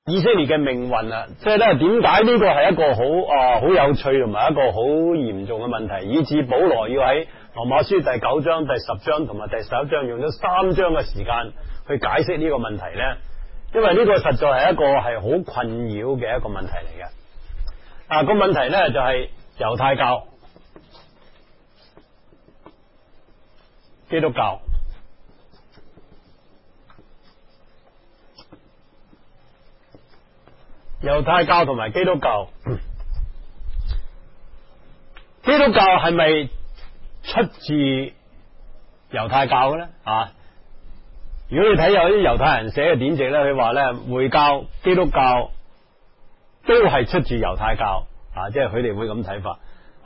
以色列嘅命運啊，即係咧點解呢個係一個好有趣同埋一個好嚴重嘅問題，以致保羅要喺羅馬書第9章、第10章同埋第11章用咗3章嘅時間去解釋呢個問題咧？因為呢個實在係一個係好困擾嘅一個問題嚟嘅。個問題咧就係猶太教、基督教。猶太教同埋基督教，基督教係咪出自猶太教嘅咧？如果你睇有啲猶太人寫嘅典籍咧，佢話咧回教、基督教都係出自猶太教，即係佢哋會咁睇法。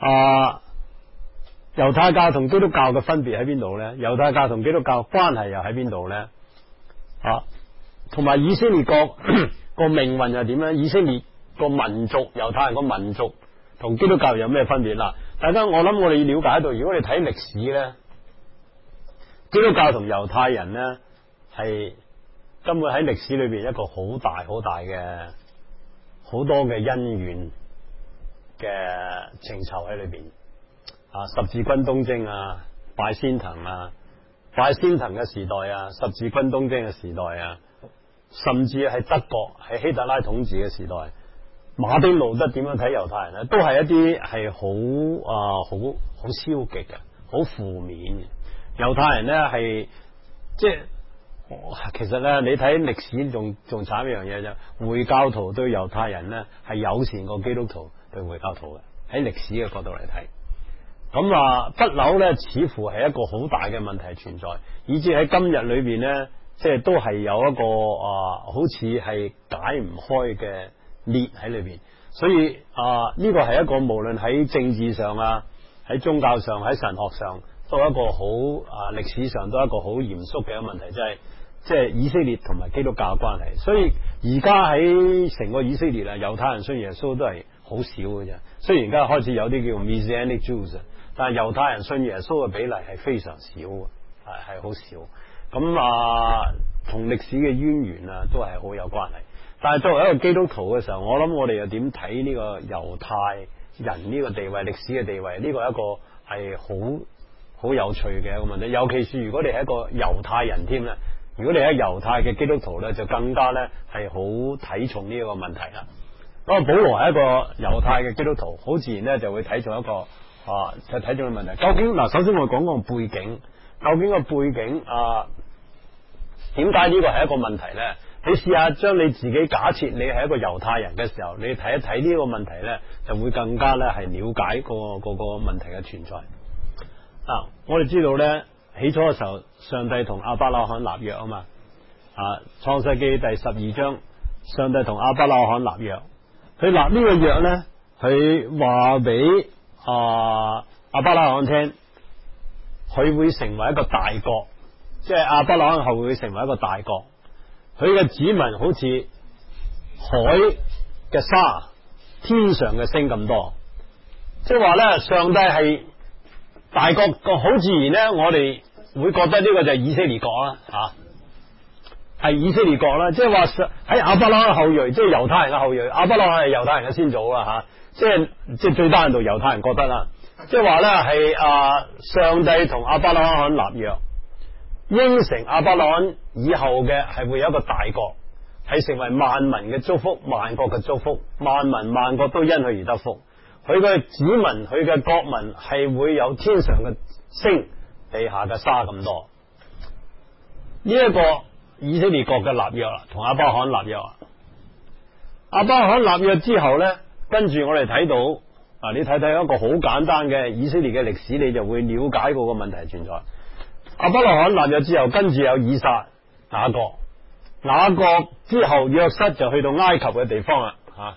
猶太教同基督教嘅分別喺邊度咧？猶太教同基督教關係又喺邊度咧？同埋以色列國個命運又點咧？以色列個民族，猶太人個民族同基督教有咩分別啦？大家我諗我哋要了解到，如果你睇歷史咧，基督教同猶太人咧係根本喺歷史裏邊一個好大嘅好多嘅恩怨嘅情仇喺裏邊。十字軍東征啊，拜先騰嘅時代啊，十字軍東征嘅時代啊，甚至係德國喺希特拉統治嘅時代，馬丁路德點樣睇猶太人咧？都係一啲係好消極嘅，好負面嘅。猶太人咧係即係其實咧，你睇歷史仲慘一樣嘢啫。回教徒對猶太人咧係友善過基督徒對回教徒嘅，喺歷史嘅角度嚟睇。咁不嬲咧，似乎係一個好大嘅問題存在，以至喺今日裏邊咧，即係都係有一個好似係解唔開嘅裂喺裏邊。所以呢個係一個無論喺政治上喺宗教上、喺神學上，都係一個好歷史上都係一個好嚴肅嘅一個問題，即係以色列同埋基督教嘅關係。所以而家喺成個以色列猶太人信耶穌都係好少嘅啫。雖然而家開始有啲叫 Messianic Jews，但係猶太人信耶穌嘅比例係非常少嘅，係好少。咁同歷史嘅淵源都係好有關係。但係作為一個基督徒嘅時候，我諗我哋又點睇呢個猶太人呢個地位、歷史嘅地位？呢個係一個係好有趣嘅一個問題。尤其是如果你係一個猶太人添咧，如果你係猶太嘅基督徒咧，就更加咧係好睇重呢個問題啦。咁保羅係一個猶太嘅基督徒，好自然咧就會睇重一個就睇重個問題。究竟首先我講個背景，究竟個背景點解呢個係一個問題咧？你試下將你自己假設你係一個猶太人嘅時候，你睇一睇呢個問題咧，就會更加咧係了解個問題嘅存在。我哋知道咧，起初嘅時候，上帝同亞伯拉罕立約啊嘛。創世記第12章，上帝同亞伯拉罕立約，佢立呢個約咧，佢話俾亞伯拉罕聽，佢會成為一個大國，即係亞伯拉罕後會成為一個大國。佢嘅子民好似海嘅沙、天上嘅星咁多，即係話咧，上帝係大國，好自然咧，我哋會覺得呢個就係以色列國啦，係以色列國啦。即係話喺亞伯拉罕後裔，即係猶太人嘅後裔，亞伯拉罕係猶太人嘅先祖啦，即係最低限度猶太人覺得啦，即係話咧係上帝同亞伯拉罕立約。應承亞伯拉罕以後嘅係會有一個大國，係成為萬民嘅祝福，萬國嘅祝福，萬民萬國都因佢而得福。佢嘅子民，佢嘅國民係會有天上嘅星、地下嘅沙咁多。呢一個以色列國嘅立約啦，同亞伯拉罕立約。亞伯拉罕立約之後咧，跟住我哋睇到你睇睇一個好簡單嘅以色列嘅歷史，你就會了解嗰個問題存在。亞伯拉罕立約之後，跟住有以撒、雅各，雅各之後約瑟就去到埃及嘅地方啦，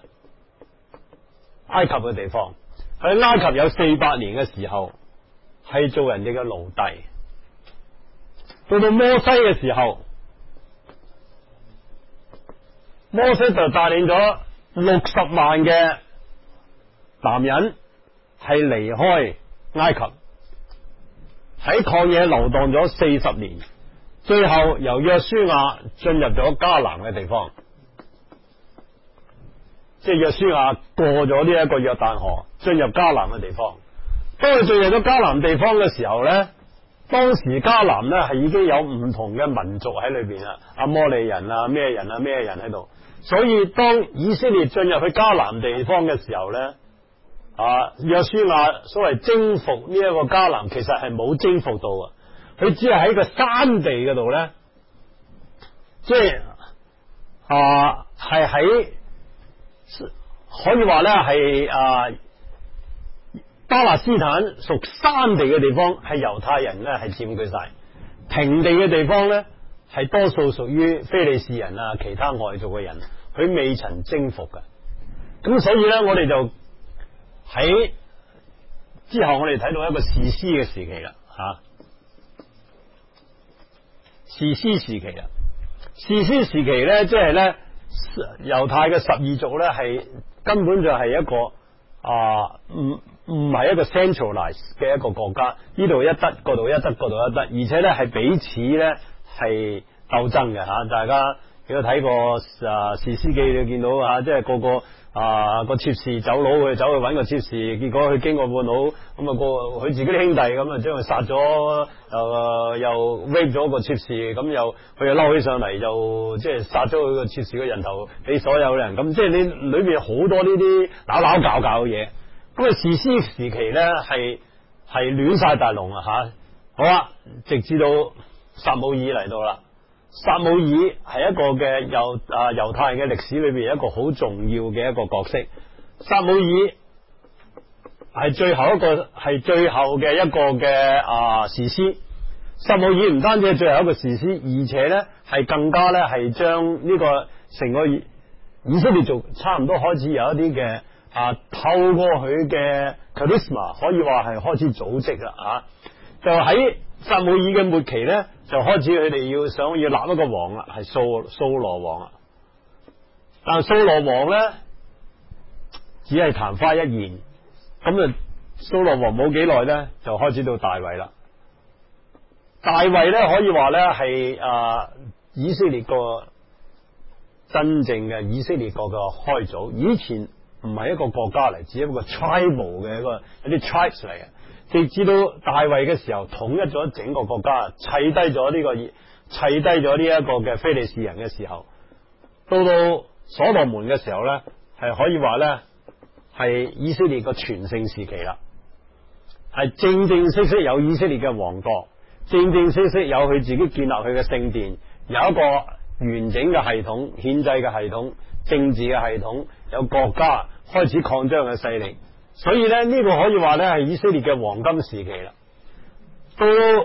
埃及嘅地方，喺埃及有400年嘅時候係做人哋嘅奴隸。到摩西嘅時候，摩西就帶領咗60萬嘅男人係離開埃及，喺曠野流蕩咗40年，最後由約書亞進入咗迦南嘅地方。 即係約書亞過咗呢一個約旦河，進入迦南嘅地方。當佢進入咗迦南地方嘅時候咧，當時迦南咧係已經有唔同嘅民族喺裏邊啦，阿摩利人啊，咩人啊，咩人喺度。所以當以色列進入去迦南地方嘅時候咧，約書亞所謂征服呢一個迦南，其實係冇征服到啊，佢只係喺個山地嗰度咧，即係係喺可以話咧係巴勒斯坦屬山地嘅地方，係猶太人咧係佔據晒，平地嘅地方咧係多數屬於非利士人啊，其他外族嘅人，佢未曾征服嘅。咁所以咧，我哋就喺之後我哋睇到一個士師嘅時期啦，士師時期啊，士師時期咧，即係咧猶太嘅12族咧係根本就係一個唔係一個 centralized 嘅一個國家，呢度一得，嗰度一得，嗰度一得，而且咧係彼此咧係鬥爭嘅吓。大家如果睇過士師記，你見到即係個個妾侍走佬，佢走去揾個妾侍，結果佢經過半路，咁佢自己啲兄弟咁將佢殺咗，又 rape 咗個妾侍，咁佢又嬲起上嚟，就即係殺咗佢個妾侍嘅人頭俾所有人，咁即係你裏邊好多呢啲鬧鬧搞搞嘅嘢。咁士師時期咧係亂晒大龍啊吓。好啦，直至到撒母耳嚟到啦。撒母耳係一個嘅猶太人嘅歷史裏邊一個好重要嘅一個角色。撒母耳係最後嘅一個嘅士師。撒母耳唔單止係最後一個士師，而且咧係更加咧係將呢個成個以色列族差唔多開始有一啲嘅透過佢嘅 charisma 可以話係開始組織啦就喺撒母耳嘅末期咧，就開始佢哋想要立一個王啦，係掃羅王啦。但係掃羅王咧只係曇花一現，咁掃羅王冇幾耐咧就開始到大衛啦。大衛咧可以話咧係以色列個真正嘅以色列國嘅開祖。以前唔係一個國家嚟，只係一個 tribal 嘅一啲 tribes 嚟嘅。直至到大衛嘅時候，統一咗整個國家，砌低咗呢一個嘅非利士人嘅時候，到所羅門嘅時候咧，係可以話咧係以色列個全盛時期啦，係正正式式有以色列嘅王國，正正式式有佢自己建立佢嘅聖殿，有一個完整嘅系統，憲制嘅系統，政治嘅系統，有國家開始擴張嘅勢力。所以咧呢個可以話咧係以色列嘅黃金時期啦。到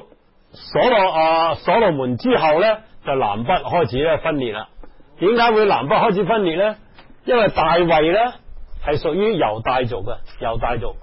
所羅門之後咧，就南北開始咧分裂啦。點解會南北開始分裂咧？因為大衛咧係屬於猶大族嘅，猶大族。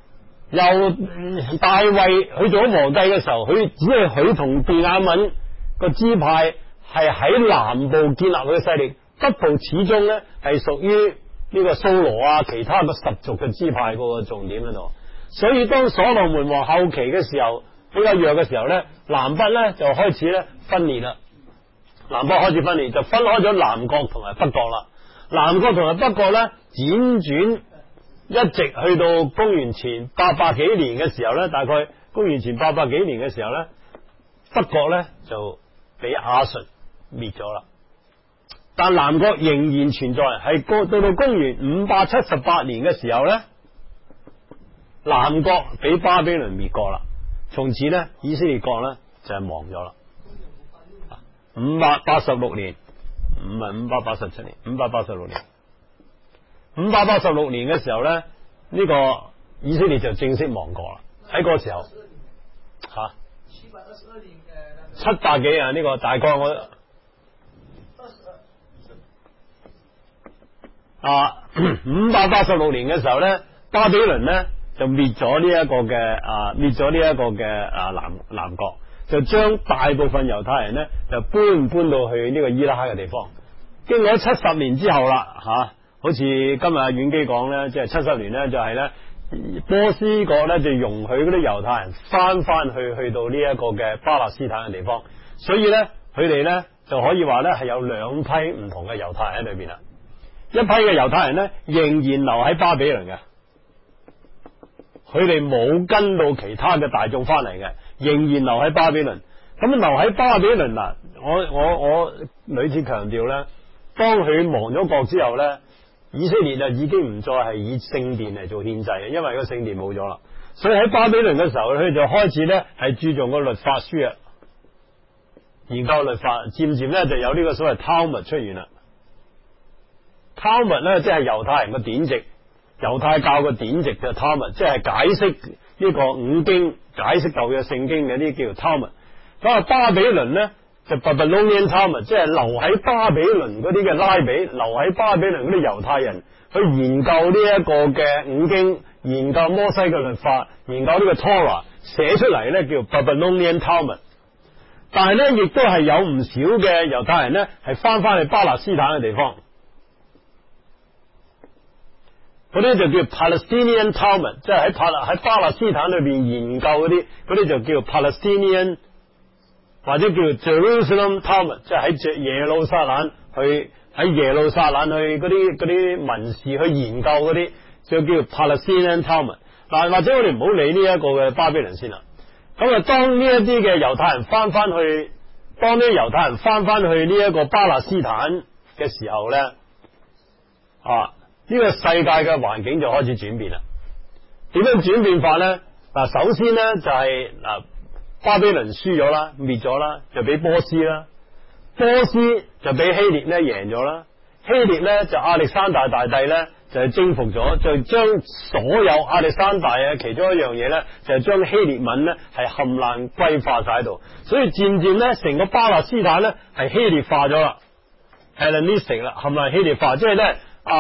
大衛佢做咗皇帝嘅時候，佢同便雅憫個支派係喺南部建立佢嘅勢力，北部始終咧係屬於呢個掃羅其他個十族嘅支派個重點喺度。所以當所羅門王後期嘅時候比較弱嘅時候咧，南北咧就開始咧分裂啦。南北開始分裂，就分開咗南國同埋北國啦。南國同埋北國咧輾轉一直去到公元前800幾年嘅時候咧，大概公元前800幾年嘅時候咧，北國咧就俾亞述滅咗啦。但南國仍然存在，係到公元578年嘅時候咧，南國俾巴比倫滅國啦。從此咧，以色列國咧就係亡咗啦。586年，唔係587年，586年。586年嘅時候咧，呢個以色列就正式亡國啦。喺嗰個時候700幾啊，呢個大概我586年嘅時候咧，巴比倫咧就滅咗呢一個嘅南國，就將大部分猶太人咧就搬到去呢個伊拉克嘅地方。經過70年之後啦，好似今日阿遠基講咧，即係70年咧就係咧波斯國咧就容許嗰啲猶太人翻去到呢一個嘅巴勒斯坦嘅地方，所以咧佢哋咧就可以話咧係有兩批唔同嘅猶太人喺裏邊啦。 一批嘅猶太人咧仍然留喺巴比倫嘅，佢哋冇跟到其他嘅大眾翻嚟嘅，仍然留喺巴比倫。咁留喺巴比倫嗱，我屢次強調咧，當佢亡咗國之後咧，以色列就已經唔再係以聖殿嚟做獻祭嘅，因為個聖殿冇咗啦。所以喺巴比倫嘅時候，佢就開始咧係注重個律法書啊，研究律法，漸漸咧就有呢個所謂 Talmud 出現啦。Talmud 咧即係猶太人嘅典籍，猶太教嘅典籍嘅 Talmud， 即係解釋呢個五經、解釋舊約聖經嘅呢啲叫做 Talmud。咁啊，巴比倫咧就 Babylonian Talmud， 即係留喺巴比倫嗰啲嘅拉比，留喺巴比倫嗰啲猶太人去研究呢一個嘅五經，研究摩西嘅律法，研究呢個 Torah， 寫出嚟咧叫 Babylonian Talmud。但係咧，亦都係有唔少嘅猶太人咧係翻去巴勒斯坦嘅地方。嗰啲就叫 Palestinian Talmud， 即係喺巴勒斯坦裏邊研究嗰啲就叫 Palestinian， 或者叫 Jerusalem Talmud， 即係喺耶路撒冷去嗰啲文士去研究嗰啲，就叫 Palestinian Talmud。嗱，或者我哋唔好理呢一個嘅巴比倫先啦。咁啊，當呢一啲嘅猶太人翻去呢一個巴勒斯坦嘅時候咧，呢個世界嘅環境就開始轉變啦。點樣轉變法咧？嗱，首先咧就係巴比倫輸咗啦，滅咗啦，就俾波斯啦。波斯就俾希臘咧贏咗啦。希臘咧就亞歷山大大帝咧就係征服咗，就將所有亞歷山大嘅其中一樣嘢咧，就係將希臘文咧係冚爛歸化晒喺度。所以漸漸咧成個巴勒斯坦咧係希臘化咗啦 ，Hellenistic 啦，冚爛希臘化，即係咧。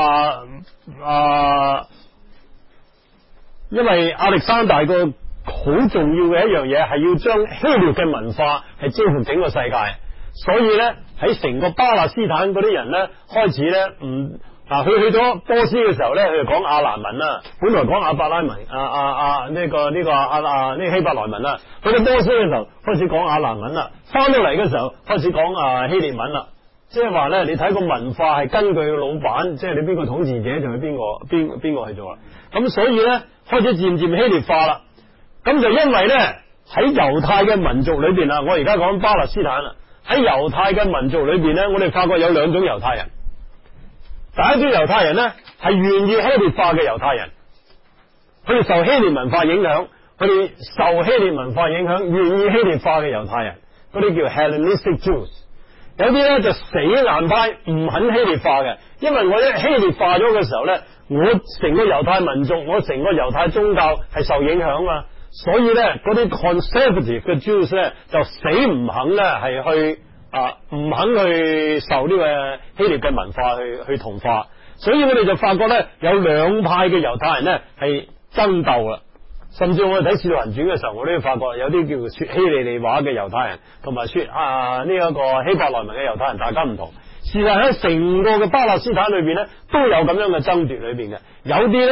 因為亞歷山大個好重要嘅一樣嘢係要將希臘嘅文化係征服整個世界，所以咧喺成個巴勒斯坦嗰啲人咧開始咧佢去咗波斯嘅時候咧，佢就講亞蘭文啦，本來講阿伯拉文呢個希伯來文啦，去到波斯嘅時候開始講亞蘭文啦，翻到嚟嘅時候開始講希臘文啦。即係話咧，你睇個文化係根據個老闆，即係你邊個統治者就係邊個去做啦。咁所以咧開始漸漸希臘化啦。咁就因為咧喺猶太嘅民族裏邊啊，我而家講巴勒斯坦啦，喺猶太嘅民族裏邊咧，我哋發覺有兩種猶太人。第一種猶太人咧係願意希臘化嘅猶太人，佢哋受希臘文化影響，願意希臘化嘅猶太人，嗰啲叫 Hellenistic Jews。有啲咧就死硬派，唔肯希臘化嘅，因為我一希臘化咗嘅時候咧，我成個猶太民族，我成個猶太宗教係受影響啊，所以咧嗰啲 conservative 嘅 Jews 咧就死唔肯咧係去唔肯去受呢個希臘嘅文化去同化，所以我哋就發覺咧有兩派嘅猶太人咧係爭鬥啦。甚至我哋睇《使徒行傳》嘅時候，我都要發覺有啲叫說希利尼話嘅猶太人，同埋說呢一個希伯來文嘅猶太人，大家唔同。事實喺成個嘅巴勒斯坦裏邊咧，都有咁樣嘅爭奪裏邊嘅。有啲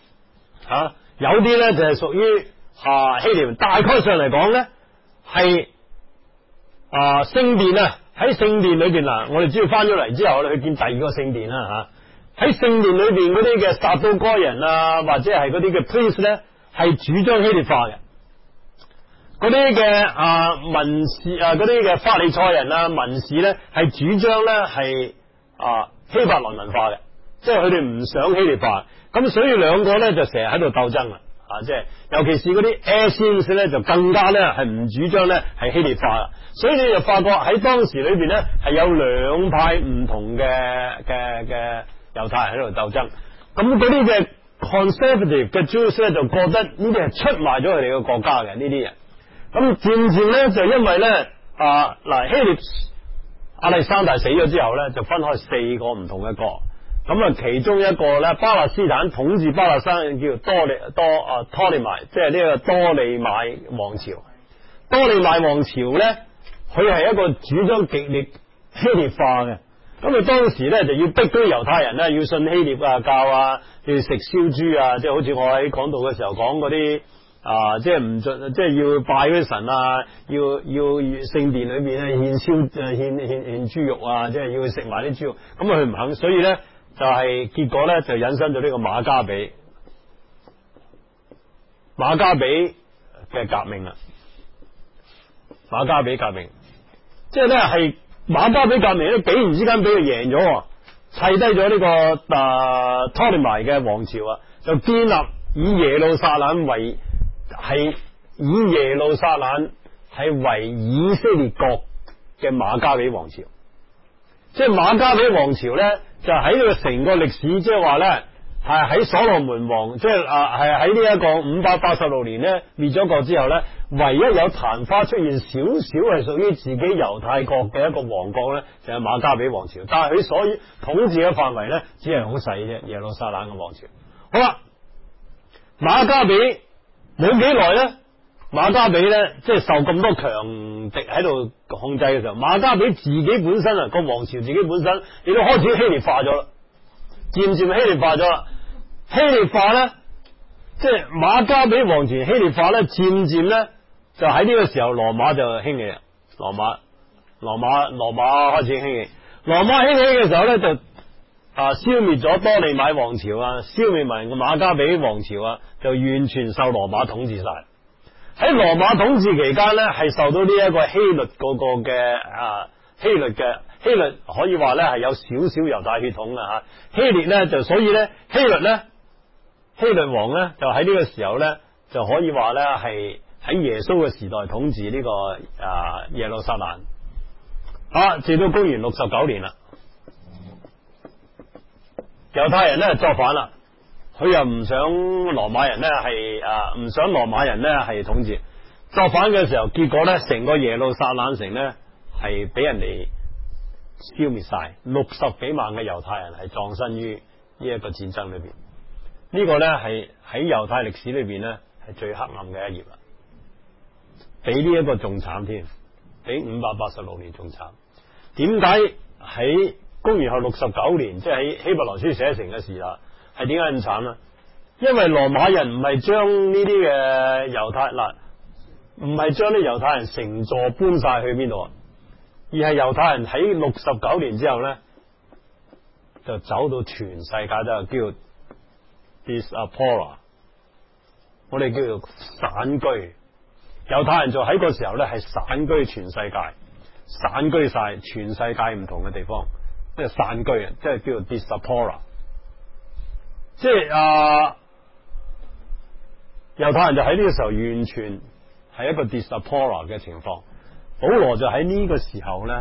咧就係屬於希臘。大概上嚟講咧，係聖殿啊，喺聖殿裏邊嗱，我哋只要翻咗嚟之後，我哋去見第二個聖殿啦嚇。喺聖殿裏邊嗰啲嘅撒都該人啊，或者係嗰啲嘅 priest 咧，係主張希臘化嘅。嗰啲嘅文士嗰啲嘅法利賽人啊文士咧，係主張咧係希伯來文化嘅，即係佢哋唔想希臘化。咁所以兩個咧就成日喺度鬥爭啦。即係尤其是嗰啲 Essenes 咧，就更加咧係唔主張咧係希臘化啦。所以你就發覺喺當時裏邊咧係有兩派唔同嘅猶太人喺度鬥爭。咁嗰啲嘅 conservative 嘅 Jews 咧就覺得呢啲係出賣咗佢哋嘅國家嘅呢啲人。咁漸漸咧就因為咧希臘亞歷山大死咗之後咧，就分開四個唔同嘅國。咁其中一個咧，巴勒斯坦統治巴勒斯坦叫多利買，即係呢個多利買王朝。多利買王朝咧，佢係一個主張極力希臘化嘅。咁佢當時咧就要逼啲猶太人咧要信希臘教啊，要食燒豬啊，即係好似我喺講道嘅時候講嗰啲即係唔準，即係要拜嗰啲神啊，要聖殿裏邊咧獻豬肉啊，即係要食埋啲豬肉。咁佢唔肯，所以咧就係結果咧就引申咗呢個馬加比嘅革命啦。馬加比革命，即係咧係馬加比革命咧，竟然之間俾佢贏咗，砌低咗呢個托勒密嘅王朝啊，就建立以耶路撒冷為以色列國嘅馬加比王朝。即係馬加比王朝咧，就喺呢個成個歷史，即係話咧係喺所羅門王，即係係喺呢一個586年咧滅咗國之後咧，唯一有曇花出現少少係屬於自己猶太國嘅一個王國咧，就係馬加比王朝。但係佢所統治嘅範圍咧，只係好細啫，耶路撒冷嘅王朝。好啦，馬加比冇幾耐咧。馬加比咧，即係受咁多強敵喺度控制嘅時候，馬加比自己本身啊個王朝自己本身亦都開始希臘化咗啦，漸漸希臘化咗啦。希臘化咧，即係馬加比王朝希臘化咧，漸漸咧就喺呢個時候羅馬就興起啦。羅馬開始興起，羅馬興起嘅時候咧就消滅咗多利買王朝啊，消滅埋個馬加比王朝啊，就完全受羅馬統治晒。喺羅馬統治期間咧，係受到呢一個希律希律可以話咧係有少少猶太血統啦吓。希律咧就所以咧希律王咧就喺呢個時候咧就可以話咧係喺耶穌嘅時代統治呢個耶路撒冷。直到公元69年啦，猶太人咧作反啦。佢又唔想羅馬人咧係統治，作反嘅時候，結果咧成個耶路撒冷城咧係俾人哋消滅晒，60幾萬嘅猶太人係葬身於呢一個戰爭裏邊。呢個咧係喺猶太歷史裏邊咧係最黑暗嘅一頁啦，比呢一個仲慘添，比586年仲慘。點解喺公元後69年，即係喺希伯來書寫成嘅時啦？係點解咁慘啊？因為羅馬人唔係將呢啲嘅猶太唔係將啲猶太人成座搬晒去邊度啊？而係猶太人喺69年之後咧，就走到全世界都叫 diaspora， 我哋叫做散居。猶太人就喺個時候咧係散居全世界，散居晒全世界唔同嘅地方，即係散居啊，即係叫做 diaspora。即係猶太人就喺呢個時候完全係一個 diaspora 嘅情況。保羅就喺呢個時候咧，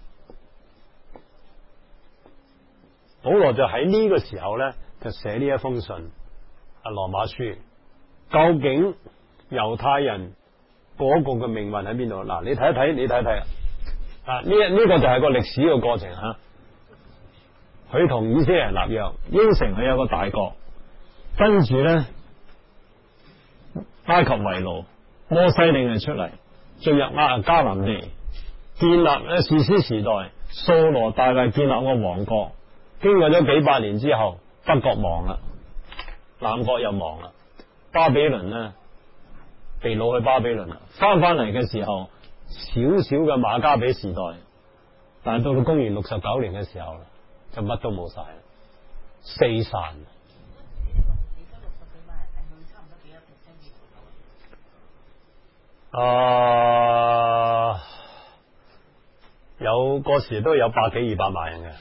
就寫呢一封信羅馬書。究竟猶太人嗰個嘅命運喺邊度？嗱，你睇一睇呢個就係個歷史嘅過程吓。佢同以色列人立約，應承佢有個大國，跟住咧埃及為奴，摩西領佢出嚟，進入迦南地，建立咧士師時代，掃羅大衛建立個王國。經過咗幾百年之後，北國亡啦，南國又亡啦，巴比倫咧被擄去巴比倫啦，翻嚟嘅時候，少少嘅馬加比時代，但係到公元69年嘅時候就乜都冇晒，四散。有嗰時都有100幾200萬人嘅，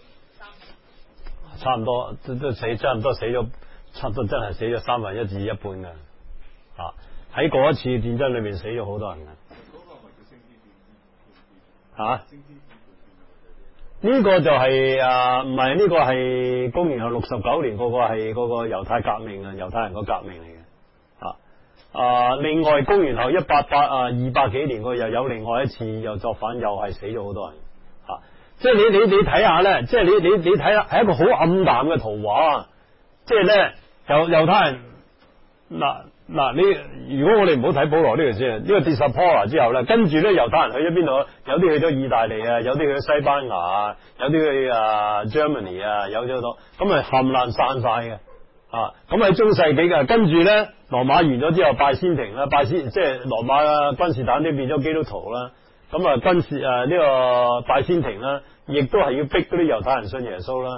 差唔多都死，差唔多死咗，差唔多真係死咗1/3至一半嘅。喺嗰一次戰爭裏面死咗好多人嘅。呢個就係唔係，呢個係公元後69年，嗰個係嗰個猶太革命啊，猶太人個革命嚟嘅。另外公元後200幾年，佢又有另外一次又作反，又係死咗好多人。即係你睇下咧，即係你睇下係一個好暗淡嘅圖畫。即係咧猶太人嗱，你如果我哋唔好睇保羅呢條先，呢個 diaspora 之後咧，跟住咧猶太人去咗邊度？有啲去咗意大利啊，有啲去咗西班牙啊，有啲去Germany 啊，有咗好多，咁啊冚爛散晒嘅。咁喺中世紀嘅，跟住咧羅馬完咗之後，拜占庭啦，即係羅馬君士坦丁變咗基督徒啦。咁呢個拜占庭啦，亦都係要逼嗰啲猶太人信耶穌啦。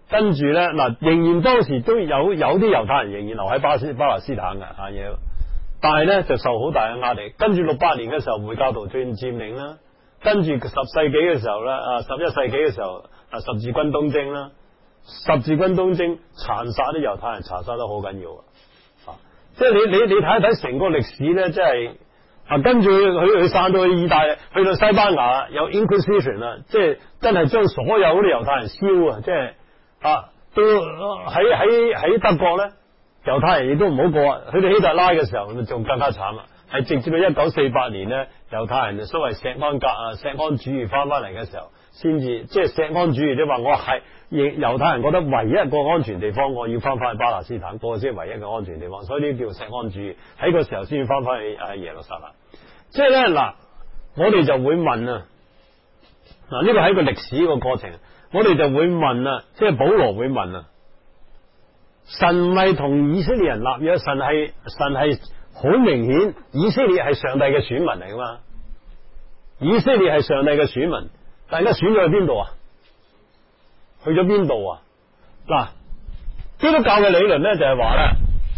跟住咧嗱，仍然當時都有啲猶太人仍然留喺巴勒斯坦嘅嘢，但係咧就受好大嘅壓力。跟住68年嘅時候，回教徒佔領啦，跟住10世紀嘅時候咧11世紀嘅時候十字軍東征啦，十字軍東征殘殺啲猶太人，殘殺得好緊要即係你睇一睇成個歷史咧，即係跟住佢散到去意大利，去到西班牙有 Inquisition 啦，即係真係將所有嗰啲猶太人燒啊！即係到喺德國咧，猶太人亦都唔好過啊！去到希特拉嘅時候，仲更加慘啦，係直至到1948年咧，猶太人所謂錫安主義翻嚟嘅時候，先至即係錫安主義，即係話我係猶太人覺得唯一一個安全地方，我要翻去巴勒斯坦，嗰個先係唯一嘅安全地方，所以呢啲叫錫安主義。喺個時候先翻去耶路撒冷。即係咧嗱，我哋就會問啊，嗱呢個係一個歷史個過程，我哋就會問啊，即係保羅會問啊，神係同以色列人立約，神係好明顯，以色列係上帝嘅選民嚟噶嘛，以色列係上帝嘅選民，大家選咗去邊度啊？去咗邊度啊？嗱，基督教嘅理論咧就係話咧，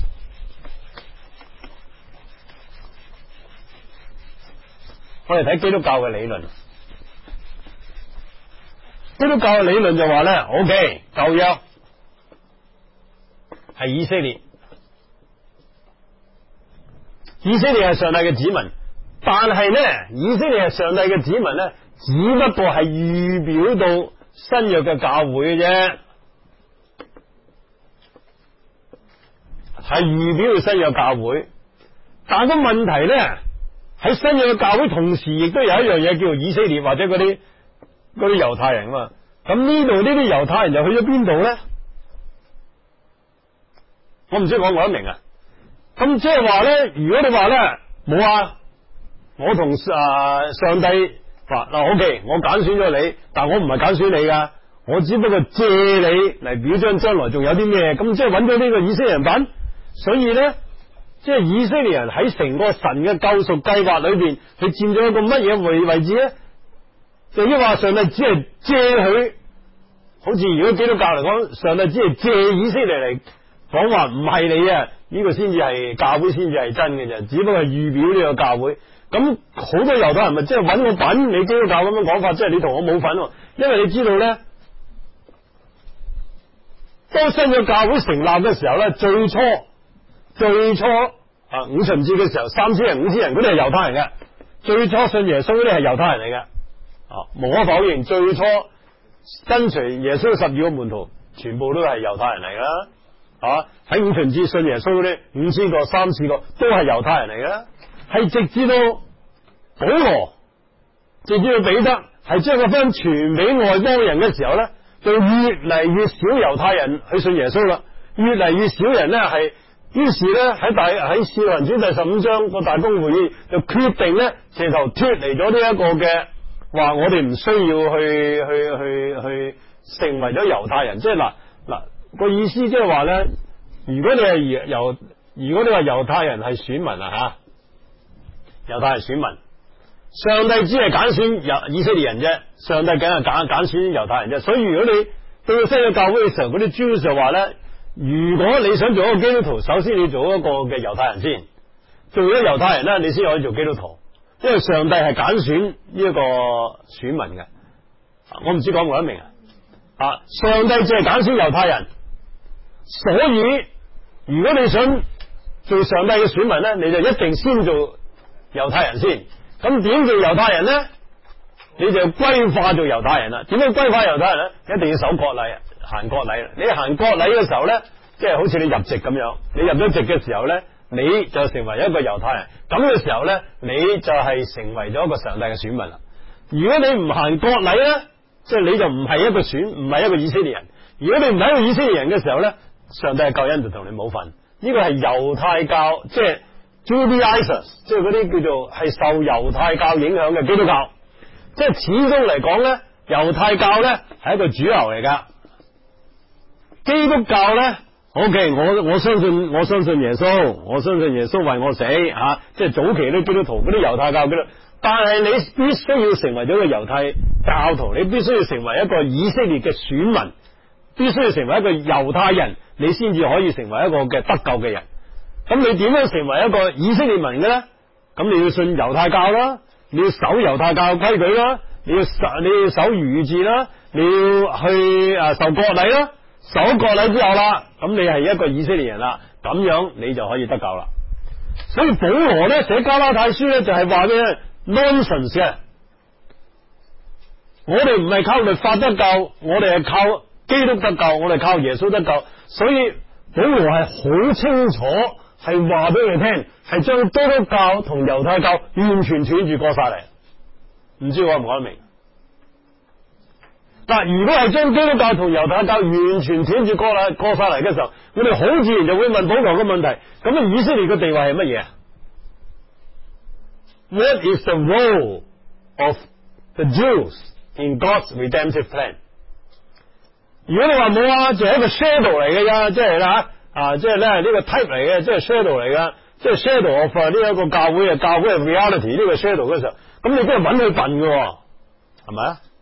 我哋睇基督教嘅理論，基督教嘅理論就話咧 ，OK， 舊約係以色列，以色列係上帝嘅子民，但係咧，以色列係上帝嘅子民咧，只不過係預表到新約嘅教會嘅啫，係預表到新約教會。但係個問題咧，喺新約嘅教會同時亦都有一樣嘢叫做以色列或者嗰啲猶太人啊。咁呢度呢啲猶太人就去咗邊度咧？我唔知講唔講得明啊。咁即係話咧，如果你話咧冇啊，我同上帝話嗱，OK，我揀選咗你，但我唔係揀選你噶，我只不過借你嚟表彰將來仲有啲咩，咁即係揾咗呢個以色列人版。所以咧，即係以色列人喺成個神嘅救贖計劃裏邊，佢佔咗一個乜嘢位置咧？就係話上帝只係借佢，好似如果基督教嚟講，上帝只係借以色列嚟講話唔係你啊，呢個先至係教會，先至係真嘅啫，只不過係預表呢個教會。咁好多猶太人咪即係揾我品，你基督教咁樣講法，即係你同我冇份，因為你知道咧，當新約教會成立嘅時候咧，最初五旬節嘅時候，3000人、5000人嗰啲係猶太人嘅，最初信耶穌嗰啲係猶太人嚟嘅，無可否認，最初跟隨耶穌12個門徒，全部都係猶太人嚟噶，喺五旬節信耶穌嗰啲5000個、3000個都係猶太人嚟嘅。係直至到保羅，直至到彼得，係將個福音傳俾外邦人嘅時候咧，就越嚟越少猶太人去信耶穌啦，越嚟越少人咧係，於是咧喺使徒行傳第15章個大公會議就決定咧，直頭脫離咗呢一個嘅話，我哋唔需要去成為咗猶太人，即係嗱個意思即係話咧，如果你話猶太人係選民啊猶太人選民，上帝只係揀選以色列人啫，上帝梗係揀選猶太人啫。所以如果你到新約教會嘅時候，嗰啲Jews就話咧，如果你想做一個基督徒，首先你做一個嘅猶太人先，做咗猶太人咧，你先可以做基督徒，因為上帝係揀選呢一個選民嘅。我唔知講唔講得明啊？上帝只係揀選猶太人，所以如果你想做上帝嘅選民咧，你就一定先做猶太人先。咁點做猶太人咧？你就歸化做猶太人啦。點樣歸化猶太人咧？一定要守割禮，行割禮。你行割禮嘅時候咧，即係好似你入籍咁樣，你入咗籍嘅時候咧，你就成為一個猶太人。咁嘅時候咧，你就係成為咗一個上帝嘅選民啦。如果你唔行割禮咧，即係你就唔係一個以色列人。如果你唔係一個以色列人嘅時候咧，上帝嘅救恩就同你冇份。呢個係猶太教，即係 Judaizers， 即係嗰啲叫做係受猶太教影響嘅基督教。即係始終嚟講咧，猶太教咧係一個主流嚟噶。基督教咧 ，OK， 我相信耶穌，我相信耶穌為我死即係早期啲基督徒嗰啲猶太教基督徒，但係你必須要成為咗一個猶太教徒，你必須要成為一個以色列嘅選民， 必須要成為一個猶太人，你先至可以成為一個嘅得救嘅人。咁你點樣成為一個以色列民嘅咧？咁你要信猶太教啦，你要守猶太教嘅規矩啦，你要守逾越節啦，你要去受割禮啦，守割禮之後啦，咁你係一個以色列人啦，咁樣你就可以得救啦。所以保羅咧寫加拉太書咧就係話咩 nonsense 嘅，我哋唔係靠律法得救，我哋係靠基督得救，我哋靠耶穌得救。所以保羅係好清楚係話俾佢聽，係將基督教同猶太教完全斷住過晒嚟。唔知我唔講得明？但如果係將基督教同猶太教完全斷住過晒嚟嘅時候，我哋好自然就會問保羅嘅問題：咁啊，以色列嘅地位係乜嘢？What is the role of the Jews in God's redemptive plan？ 如果你話冇啊，就係一個 shadow 嚟嘅啫，即係啦即係咧呢個 type 嚟嘅，即係 shadow 嚟嘅，即係 shadow of 呢一個教會嘅 reality 呢個 shadow 嘅時候，咁你真係揾佢笨嘅，係咪啊？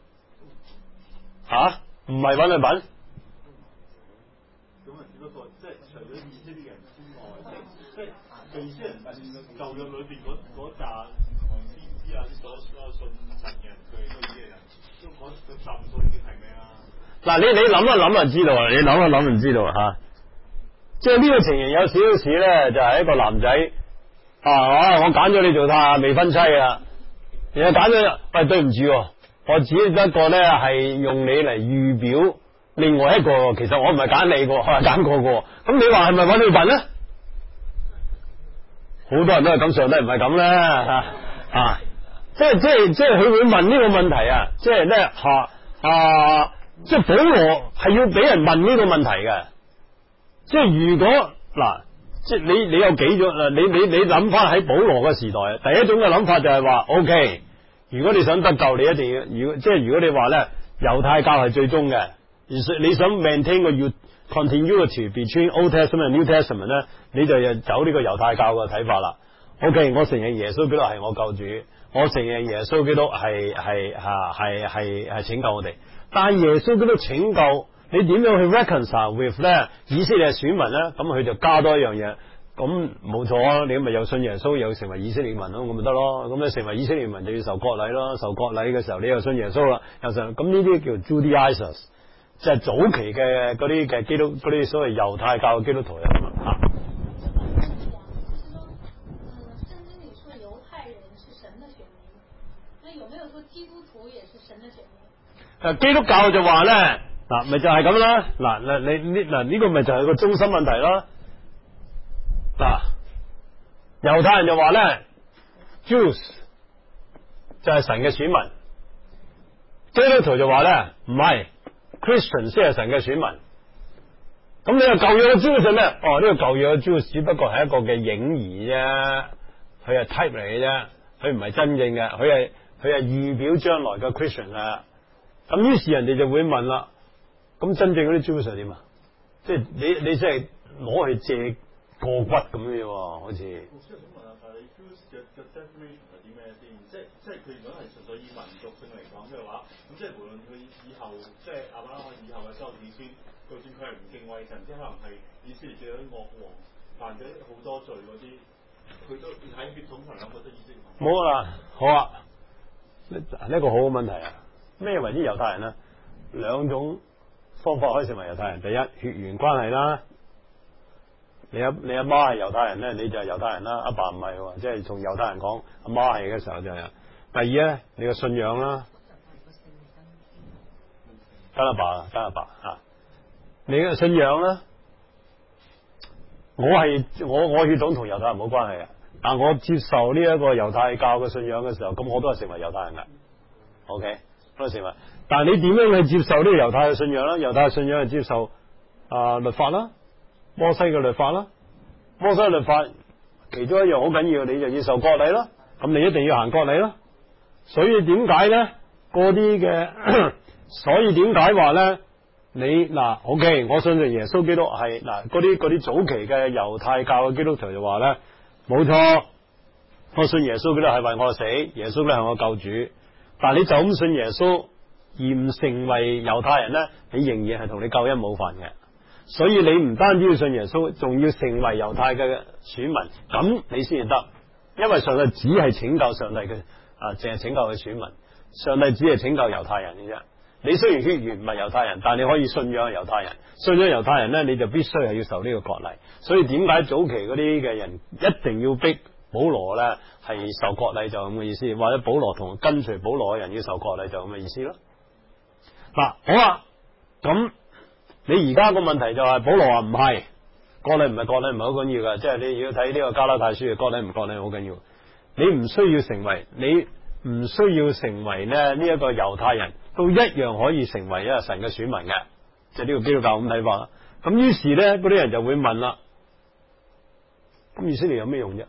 唔係揾佢笨。 咁啊，只不過即係除咗以色列人之外，即係以色列人舊約裏邊嗰扎先知啊，所信神嘅人，佢哋都以色列人，都嗰浸數已經係咩啊？ 嗱，你諗一諗就知道啦，你諗一諗就知道啦即係呢個情形有少少似咧，就係一個男仔我揀咗你做太未婚妻啊，然後揀咗，喂，對唔住，我只不過咧係用你嚟預表另外一個，其實我唔係揀你個，我係揀個個。咁你話係咪揾你笨咧？好多人都係咁，上帝唔係咁啦即係佢會問呢個問題啊，即係咧即係保羅係要俾人問呢個問題嘅。即係如果嗱，即係你有幾種你諗翻喺保羅嘅時代，第一種嘅諗法就係話 OK。如果你想得救，你一定要如果你話咧猶太教係最終嘅，你想 maintain 個 continuity between Old Testament and New Testament 咧，你就要走呢個猶太教嘅睇法啦。OK， 我承認耶穌基督係我救主，我承認耶穌基督係拯救我哋。但係耶穌基督拯救你點樣去 reconcile with 咧以色列選民咧？咁佢就加多一樣嘢。咁冇錯啊！你咪又信耶穌，又成為以色列民咯，咁咪得咯。咁你成為以色列民就要受割禮咯，受割禮嘅時候你又信耶穌啦，又信。咁呢啲叫 Judaizers， 即係早期嘅嗰啲嘅基督嗰啲所謂猶太教嘅基督徒啊。 聖經裏說猶太人是神的選民，那有沒有說基督徒也是神的選民？ 基督教就話咧咪就係咁啦。嗱呢個咪就係個中心問題啦。猶太人就話咧 Jews 就係神嘅選民，基督徒就話咧唔係 Christian 先係神嘅選民。咁你話舊約嘅 Jews 係咩？呢個舊約嘅 Jews 只不過係一個嘅影兒啫，佢係 type 嚟嘅啫，佢唔係真正嘅，佢係預表將來嘅 Christian 啊。咁於是人哋就會問啦，咁真正嗰啲 Jews 係點啊？即係你即係攞去借過骨咁樣喎，好似。 我想問下，但係你 Jews 嘅 definition 係啲咩先？即係佢如果係純粹以民族性嚟講嘅話，咁即係無論佢以後即係亞伯拉罕以後嘅所有子孫，就算佢係唔敬畏神，即係可能係以色列嘅惡王，犯咗好多罪嗰啲，佢都喺血統上兩個都以色列民。 冇啊，好啊，呢個好好問題啊！咩為之猶太人啊？兩種方法可以成為猶太人。第一，血緣關係啦。你阿媽係猶太人咧，你就係猶太人啦。阿爸唔係喎，即係從猶太人講，阿媽係嘅時候就係。第二咧，你個信仰啦，跟阿爸你嘅信仰啦，我血統同猶太人冇關係嘅，但我接受呢一個猶太教嘅信仰嘅時候，咁我都係成為猶太人噶。OK， 都係成為。但係你點樣去接受呢個猶太嘅信仰啦？猶太嘅信仰係接受律法啦。摩西嘅律法啦，摩西嘅律法其中一樣好緊要，你就要受割禮啦，咁你一定要行割禮啦。所以點解咧？嗰啲嘅，所以點解話咧？你OK， 我相信耶穌基督係嗰啲早期嘅猶太教嘅基督徒就話咧，冇錯，我信耶穌基督係為我死，耶穌咧係我救主。但係你就咁信耶穌， 而唔成為猶太人咧，你仍然係同你救恩冇份嘅。所以你唔單止要信耶穌，仲要成為猶太嘅選民，咁你先至得。因為上帝只係拯救上帝嘅淨係拯救佢選民，上帝只係拯救猶太人嘅啫。你雖然血緣唔係猶太人，但係你可以信仰猶太人。信仰猶太人咧，你就必須係要受呢個割禮。所以點解早期嗰啲嘅人一定要逼保羅咧係受割禮，就咁嘅意思，或者保羅同跟隨保羅嘅人要受割禮，就咁嘅意思咯。嗱，好啦，咁你而家個問題就係保羅話唔係割禮，唔係割禮唔係好緊要噶，即係你要睇呢個加拉太書嘅割禮唔割禮好緊要。你唔需要成為咧呢一個猶太人，都一樣可以成為一個神嘅選民嘅，即係呢個基督教咁睇法啦。咁於是咧嗰啲人就會問啦，咁以色列有咩用啫？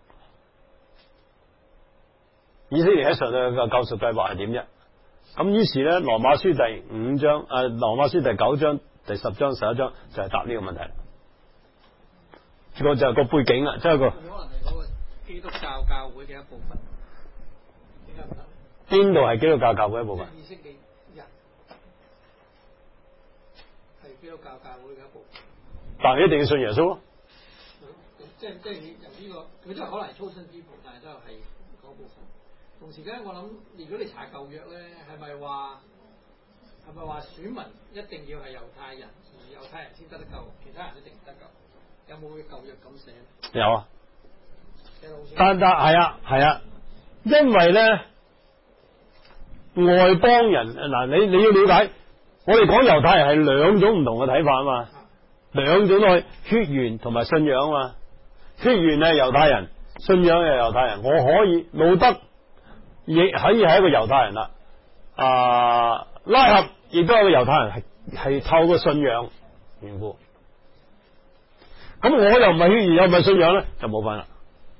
以色列喺上帝嘅救贖計劃係點啫？咁於是咧羅馬書第5章羅馬書第9章第10章11章就係答呢個問題。呢個就係個背景啦，即係個可能係嗰個基督教教會嘅一部分。 邊度係基督教教會一部分？ 以色列人係基督教教會嘅一部分。 但係一定要信耶穌咯。 即係由呢個，佢都係可能係粗身之父，但係都係嗰部分。同時間我諗，如果你查舊約咧，係咪話選民一定要係猶太人，而猶太人先得救，其他人一定唔得救？有冇舊約咁寫？ 有啊。但係啊，因為咧外邦人嗱，你要了解，我哋講猶太人係兩種唔同嘅睇法啊嘛，兩種都係血緣同埋信仰啊嘛。血緣係猶太人，信仰係猶太人。我可以路德亦可以係一個猶太人啦，拉合亦都係一個猶太人，係透過信仰緣故。咁我又唔係血緣，又唔係信仰咧，就冇份啦。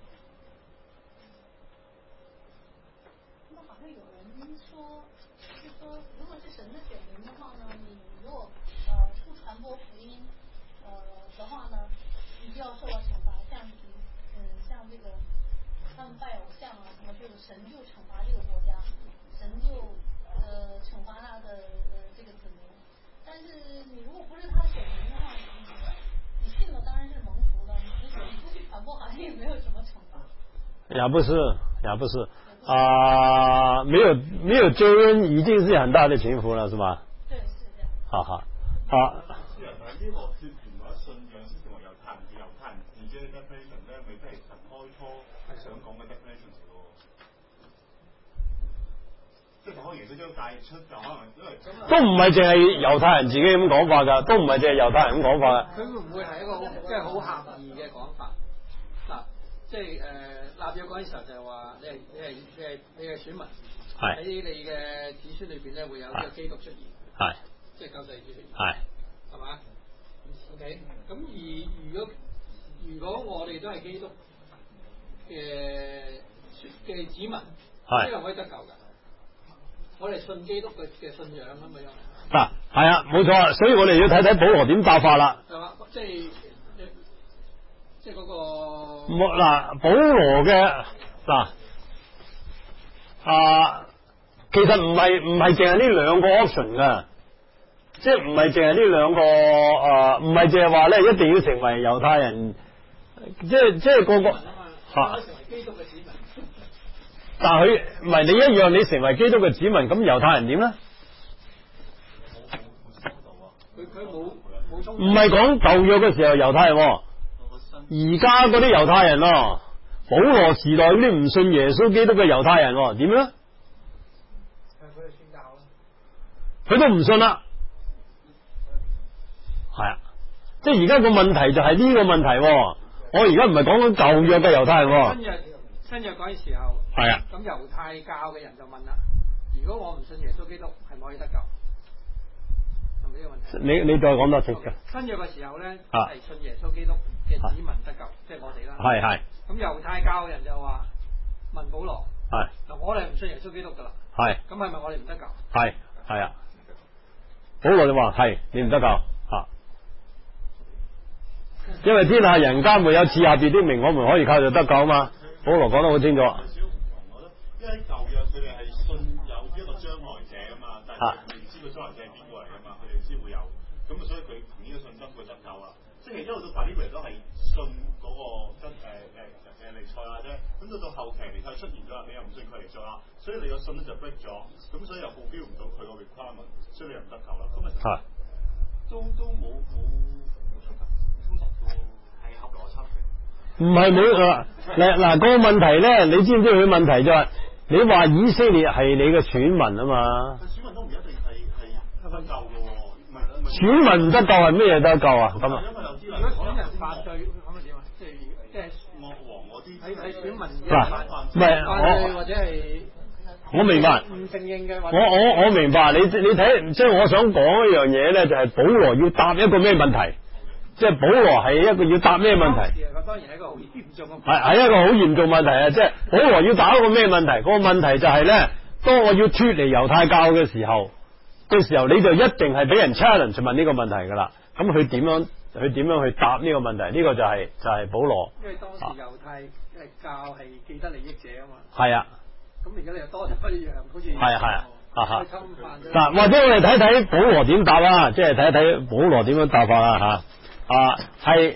神就惩罰這個國家，神就懲罰他的這個子民。但是你如果不是他的選民的話，你信了當然是蒙福了，你出去傳播好像也沒有什麼懲罰。 也不是，沒有救恩已經是很大的幸福了，是吧？ 對，是這樣。 好。 私人喺呢個血緣或者信仰先成為猶太人自己嘅 definition 咧，未必係神開初係想講嘅 definition 嚟喎。即係可能耶穌將帶出就可能因為都唔係淨係猶太人自己咁講法㗎，都唔係淨係猶太人咁講法㗎。 佢會唔會係一個即係好狹義嘅講法？嗱，即係立約嗰陣時候就係話你係選民，喺你嘅子孫裏邊咧會有呢個基督出現， 係即係救世主出現，係嘛？OK，咁而如果我哋都係基督嘅子民，呢個可以得救㗎。我哋信基督嘅信仰咁嘅樣。 嗱，係啊，冇錯啊，所以我哋要睇睇保羅點答法啦。 係嘛？即係嗰個嗱，保羅嘅其實唔係淨係呢兩個 option 㗎，即係唔係淨係呢兩個唔係淨係話咧一定要成為猶太人，即係個個成為基督嘅子民。 但係佢唔係你一樣，你成為基督嘅子民，咁猶太人點咧？ 佢冇衝突。 唔係講舊約嘅時候猶太人，而家嗰啲猶太人咯，保羅時代嗰啲唔信耶穌基督嘅猶太人點咧？ 佢哋宣教咯， 佢都唔信啦。係啊，即係而家個問題就係呢個問題。我而家唔係講緊舊約嘅猶太人。 新約嗰陣時候， 係啊。 咁猶太教嘅人就問啦：如果我唔信耶穌基督，係咪可以得救？係咪呢個問題？ 你再講多次㗎。 新約嘅時候咧，係信耶穌基督嘅子民得救，即係我哋啦。 係。 咁猶太教嘅人就話問保羅：嗱，我哋唔信耶穌基督㗎啦。係。咁係咪我哋唔得救？ 係啊。保羅就話：係，你唔得救。因為天下人間沒有賜下別的名，我們可以靠著得救嘛。保羅講得好清楚。 少唔同，我覺得，因為喺舊約佢哋係信有一個將來者啊嘛，但係知道將來係邊個嚟㗎嘛，佢哋先會有，咁所以佢憑呢個信心佢得救啦。即係一路到快啲嚟都係信嗰個真尼賽亞啫，咁到後期尼賽出現咗啦，你又唔信佢尼賽亞，所以你個信咧就 break 咗，咁所以又 fulfill 唔到佢個 requirement，所以你又唔得救啦。咁咪都冇衝突喎，係合邏輯嘅。 唔係冇嗱個問題咧，你知唔知佢問題就係你話以色列係你嘅選民啊嘛？ 選民都唔一定係得救嘅喎， 選民唔得救係咩嘢得救啊？咁啊？ 因為有啲如果選人犯罪，咁咪點啊？即係惡王嗰啲喺選民嗱，唔係或者係我明白， 唔承認嘅， 我明白。你睇，即係我想講一樣嘢咧，就係保羅要答一個咩問題？即係保羅係一個要答咩問題？ 當然係一個好嚴重嘅係一個好嚴重問題啊！即係保羅要答一個咩問題？嗰個問題就係咧，當我要脫離猶太教嘅時候，你就一定係俾人 challenge 問呢個問題噶啦。咁佢點樣去答呢個問題？呢個就係保羅。 因為當時猶太教係既得利益者啊嘛。 係啊。 咁而家你又多咗一樣，好似係侵犯咗。 嗱，或者我哋睇睇保羅點答啦，即係睇睇保羅點樣答法啦係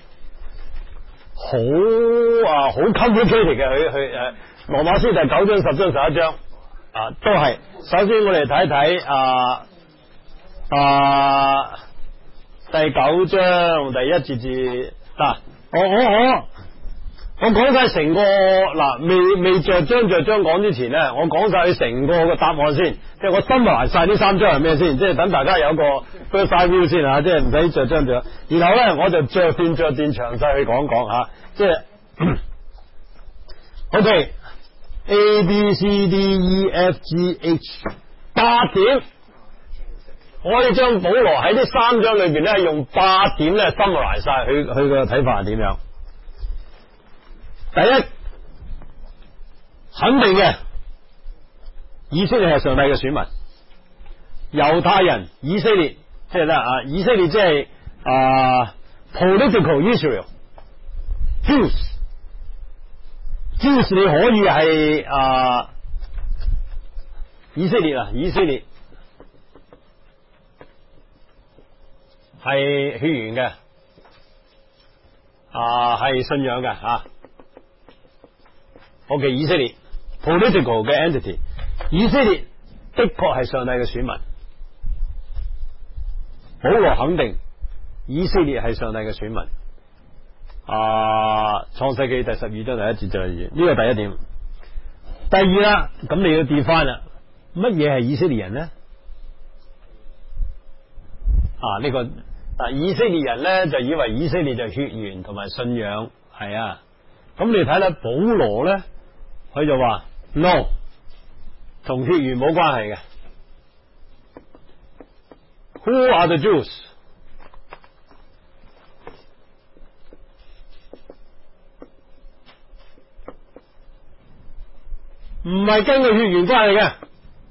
好 complicated 嘅，佢羅馬書第9章、10章、11章都係。首先我哋睇睇第9章第1節至嗱，我講晒成個嗱，未着章講之前咧，我講晒佢成個答案先，即係我summarize晒呢3章係咩先，即係等大家有個 first view 先即係唔使着章。然後咧我就着段詳細去講即係 OK A B C D E F G H 8點，我可以將保羅喺呢3章裏邊咧用8點咧 summarize 晒佢個睇法係點樣。第一，肯定嘅，以色列係上帝嘅選民，猶太人以色列即係咧以色列即係political Israel Jews 你可以係以色列係血緣嘅係信仰嘅OK， 以色列 political 嘅 entity， 以色列的確係上帝嘅選民。保羅肯定以色列係上帝嘅選民。創世記第12章第1節就係呢個第一點。第二啦，咁你要define啦，乜嘢係以色列人呢？呢個以色列人咧就以為以色列就血緣同埋信仰係咁你睇咧保羅咧。佢就話 no， 同血緣冇關係嘅。Who are the Jews？ 唔係根據血緣關係嘅，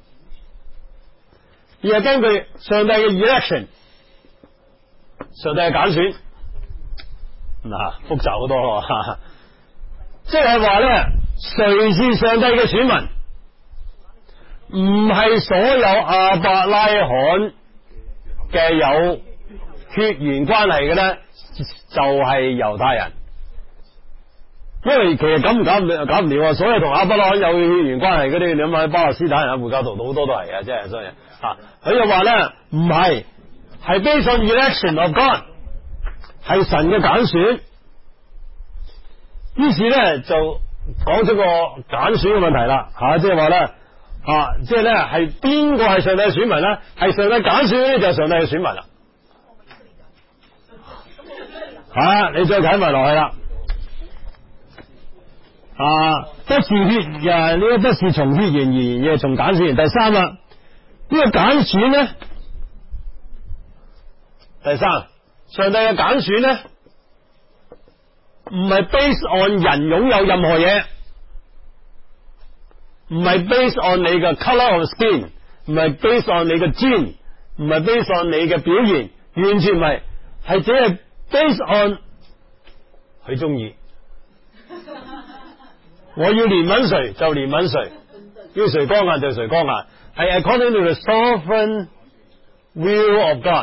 而係根據上帝嘅 election， 上帝嘅揀選。複雜好多即係話咧。誰是上帝嘅選民？唔係所有亞伯拉罕嘅有血緣關係嘅咧，就係猶太人。因為其實搞唔掂所有同亞伯拉罕有血緣關係嗰啲，你諗下巴勒斯坦人、回教徒好多都係即係所以佢就話咧，唔係based on election of God， 係神嘅揀選。於是咧就講出個揀選嘅問題啦，即係話咧，即係咧係邊個係上帝嘅選民咧？係上帝揀選咧，就係上帝嘅選民啦。你再睇埋落去啦。不是血呢個不是從血緣而言，而係從揀選。第三啦，呢個揀選咧，第三，上帝嘅揀選咧。唔係 based on 人擁有任何嘢，唔係 based on 你嘅 color of skin， 唔係 based on 你嘅 gene， 唔係 based on 你嘅表現，完全唔係，係只係 based on 佢中意。我要憐憫誰就憐憫誰， 要誰光顏就誰光顏，係 according to the sovereign will of God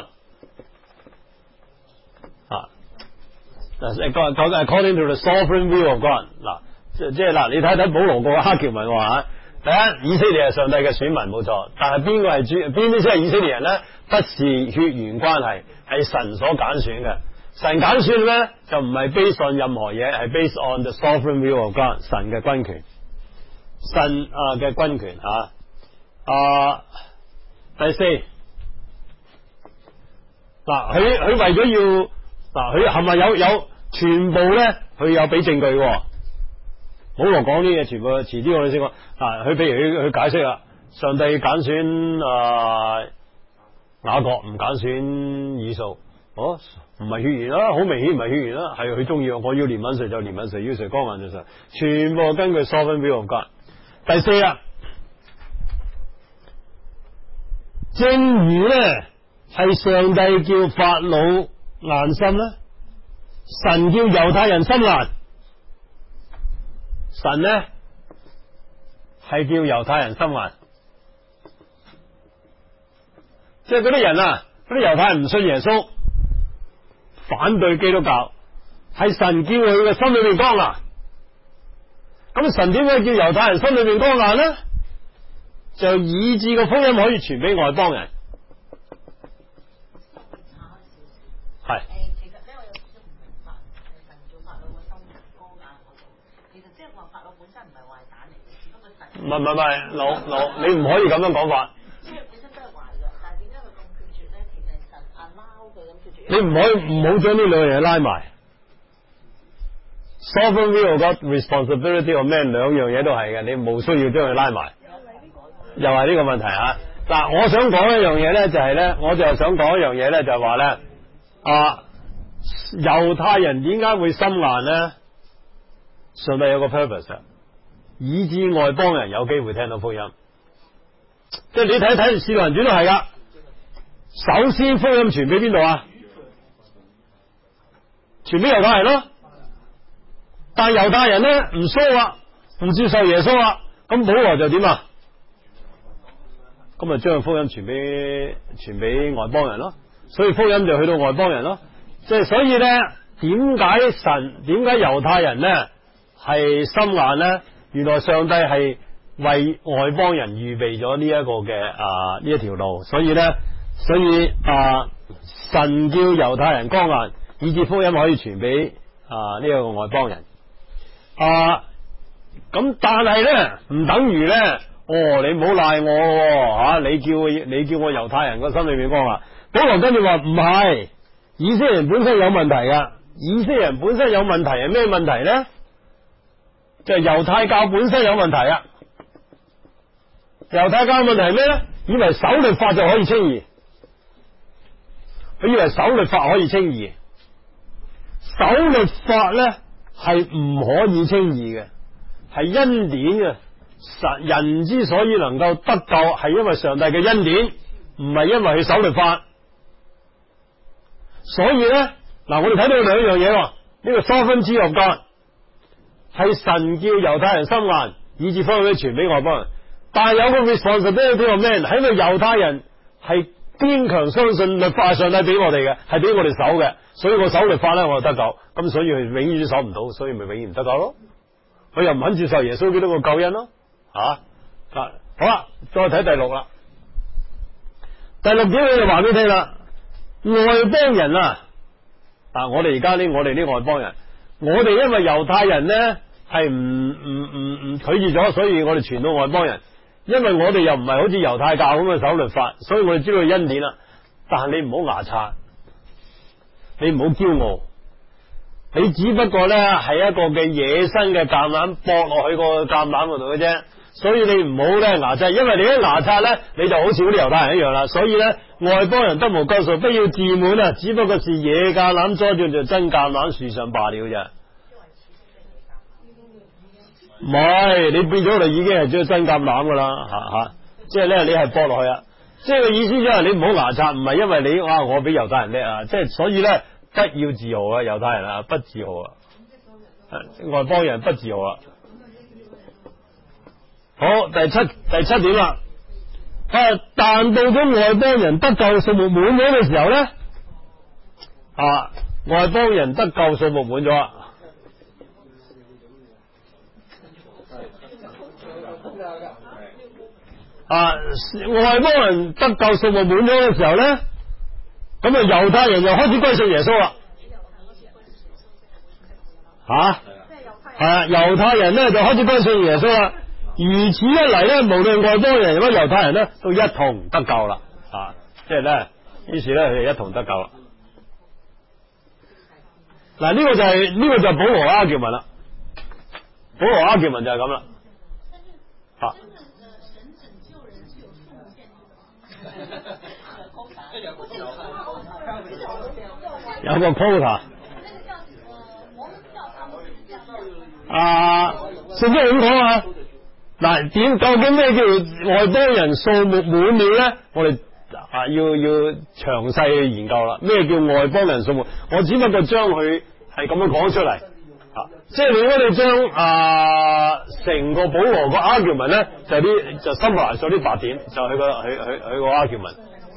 啊，according to the sovereign will of God 嗱，即係嗱，你睇睇保羅個黑橋文話第一，以色列係上帝嘅選民冇錯，但係邊個係邊啲先係以色列人咧？不是血緣關係，係神所揀選嘅。神揀選咧就唔係 based on 任何嘢，係 based on the sovereign will of God， 神嘅軍權，神嘅軍權第四，嗱佢為咗要佢係咪有全部咧？佢有俾證據喎。保羅講啲嘢全部遲啲我哋先講。佢譬如佢解釋啦，上帝揀選雅各，唔揀選以掃，唔係血緣啦，好明顯唔係血緣啦，係佢中意，我要憐憫誰就憐憫誰，要誰光顏就誰，全部根據 sovereign will of God。第四啦，正如咧係上帝叫法老硬心啦，神叫猶太人心硬，神咧係叫猶太人心硬，即係嗰啲人嗰啲猶太人唔信耶穌，反對基督教，係神叫佢嘅心裏面剛硬。咁神點解叫猶太人心裏面剛硬呢？就以致個福音可以傳俾外邦人。係。 其實咧，我有少少唔明白，神叫法老個心剛硬嗰度，其實即係話法老本身唔係壞蛋嚟嘅，只不過神。唔係， 你唔可以咁樣講法。 即係本身都係壞嘅，但係點解佢咁決絕咧？其實係神allow佢咁決絕。 你唔好將呢兩樣嘢拉埋。Sovereign will of God, responsibility of man 兩樣嘢都係嘅，你冇需要將佢拉埋。又係呢個問題嗱，我想講一樣嘢咧，就係咧，我就想講一樣嘢咧，就係話咧，猶太人點解會心硬咧？上帝有個 purpose， 以致外邦人有機會聽到福音。即係你睇睇《使徒行傳》都係噶，首先福音傳俾邊度啊？傳俾猶太人咯。但係猶太人咧唔蘇唔接受耶穌咁保羅就點啊？咁咪將福音傳俾外邦人咯，所以福音就去到外邦人咯。即係所以咧，點解猶太人咧係心硬咧？原來上帝係為外邦人預備咗呢一個嘅呢一條路，所以神叫猶太人剛硬，以致福音可以傳俾呢個外邦人。咁但係咧唔等於咧。你唔好賴我你叫我猶太人個心裏面剛硬。保羅跟住話唔係，以色列人本身有問題噶。以色列人本身有問題係咩問題咧？就係猶太教本身有問題啊！猶太教問題係咩咧？以為守律法就可以稱義，佢以為守律法可以稱義，守律法咧係唔可以稱義嘅，係恩典嘅。人之所以能夠得救，係因為上帝嘅恩典，唔係因為佢守律法。所以咧，我哋睇到兩樣嘢，呢個 sovereign will of God 係神叫猶太人心硬，以致福音傳俾外邦人。但係有個 responsibility of man，喺個猶太人係堅強相信律法係上帝俾我哋嘅，係俾我哋守嘅，所以我守律法咧，我就得救。咁所以佢永遠都守唔到，所以咪永遠唔得救咯。佢又唔肯接受耶穌基督個救恩咯。好啦，再睇第六啦。第六點我就話俾你聽啦，外邦人我哋而家我哋啲外邦人，我哋因為猶太人咧係唔拒絕咗，所以我哋傳到外邦人。因為我哋又唔係好似猶太教咁嘅守律法，所以我哋知道恩典啦。但係你唔好牙擦，你唔好驕傲，你只不過咧係一個嘅野生嘅橄欖駁落去個橄欖嗰度嘅啫。所以你唔好咧牙擦，因為你一牙擦咧，你就好似嗰啲猶太人一樣啦。所以咧，外邦人得無救贖，不要自滿只不過是野橄欖栽種在真橄欖樹上罷了啫。唔係，你變咗就已經係將真橄欖噶啦，即係咧你係駁落去即係個意思即係你唔好牙擦，唔係因為你我比猶太人叻即係所以咧不要自豪猶太人不自豪外邦人不自豪好，第七點啦。但到咗外邦人得救數目滿咗嘅時候咧，外邦人得救數目滿咗啦。外邦人得救數目滿咗嘅時候咧，咁猶太人又開始歸信耶穌啦。猶太人咧就開始歸信耶穌啦。如此一嚟咧，無論外邦人或者猶太人咧，都一同得救啦。即係咧，於是咧佢哋一同得救啦。嗱，呢個就係保羅argument啦。保羅argument就係咁啦。 神拯救人是有数目限制的。 有個 quota。聖經咁講啊。嗱，究竟咩叫外邦人數目滿了咧？我哋要詳細去研究啦。咩叫外邦人數目？我只不過將佢係咁樣講出嚟。即係如果你將成個保羅個 argument 咧，就 summarize 咗呢8點，就係佢個 argument。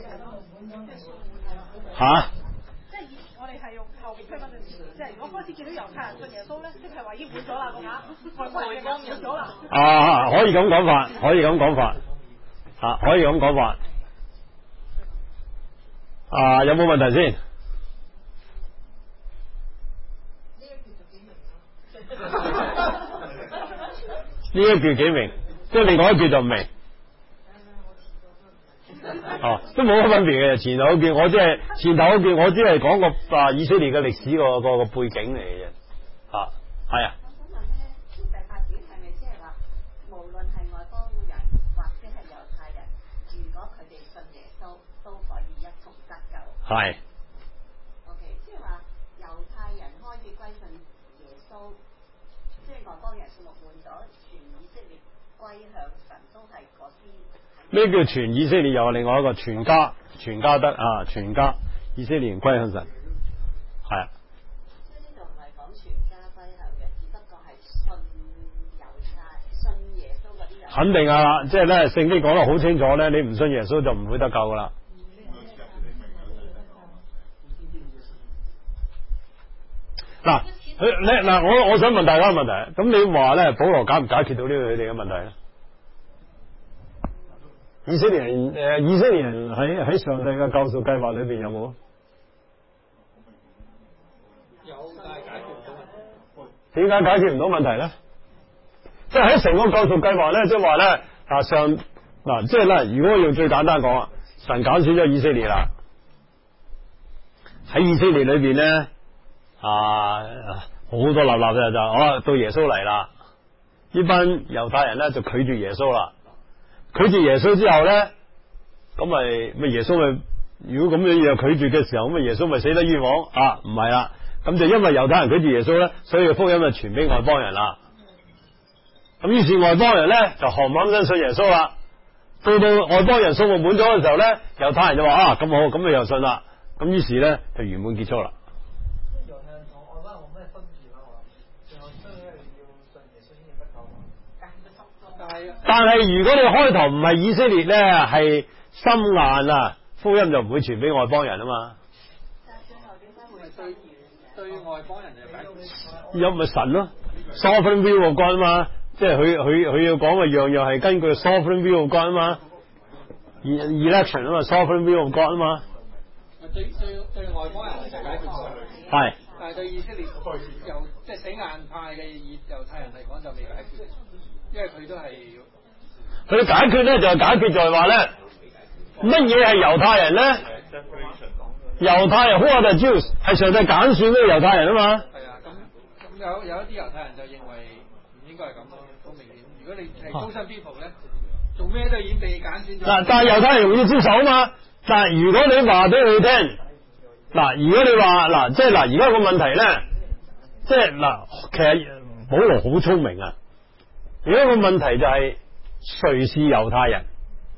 即係我哋係用後邊推翻嘅詞，即係如果開始見到猶太人信耶穌咧，即係話已經滿咗啦個額，外邦人嘅滿咗啦。 可以咁講法，可以咁講法。有冇問題先？呢一句幾明，即係另外一句就唔明。都冇乜分別嘅。前頭嗰句我只係講個以色列嘅歷史個背景嚟嘅啫。係啊。 我想問咧，第8點係咪即係話，無論係外邦人或者係猶太人，如果佢哋信耶穌，都可以一同得救？ 係。 OK，即係話猶太人開始歸信耶穌，即係外邦人數目滿咗，全以色列歸向神，都係嗰啲。 咩叫全以色列？又係另外一個全家得全家以色列人歸向神，係啊。 即係呢度唔係講全家歸向嘅，只不過係信耶穌嗰啲人。肯定啊！即係咧，聖經講得好清楚咧，你唔信耶穌就唔會得救噶啦。我想問大家個問題，咁你話咧，保羅解唔解決到佢哋嘅問題咧？以色列人喺上帝嘅救贖計劃裏邊有冇？ 有，但係解決唔到。 點解解決唔到問題咧？即係喺成個救贖計劃咧，即係話咧即係咧，如果用最簡單講，神揀選咗以色列啦，喺以色列裏邊咧好多立就到耶穌嚟啦，呢班猶太人咧就拒絕耶穌啦。拒絕耶穌之後咧，咁咪耶穌咪，如果咁樣又拒絕嘅時候，咁耶穌咪死得冤枉唔係啦。咁就因為猶太人拒絕耶穌咧，所以福音就傳俾外邦人啦。咁於是外邦人咧就冚冚聲信耶穌啦。到外邦人數目滿咗嘅時候咧，猶太人就話咁好，咁咪又信啦。咁於是咧就圓滿結束啦。 猶太人同外邦人冇咩分別啊？最後都係要信耶穌先至得救。 但係如果你開頭唔係以色列咧，係心硬福音就唔會傳俾外邦人啊嘛。 但係最後點解會對外邦人就解決？ 有咪神咯 ？Sovereign will of God 嘛，即係佢要講嘅樣樣係根據 Sovereign will of God 啊嘛 ，election 啊嘛 ，Sovereign will of God 啊嘛。 對外邦人就解決咗。 係。 但係對以色列即係死硬派嘅猶太人嚟講就未解決，因為佢都係佢解決咧就係解決就係話咧，乜嘢係猶太人咧？猶太人 who are the Jews 係上帝揀選嘅猶太人啊嘛。 係啊，咁有一啲猶太人就認為唔應該係咁咯，好明顯。如果你係高身 people 咧，做咩都已經被揀選咗。 但係猶太人容易接受啊嘛。但係如果你話俾佢聽，如果你話即係而家個問題咧，即係其實保羅好聰明啊。而家個問題就係誰是猶太人？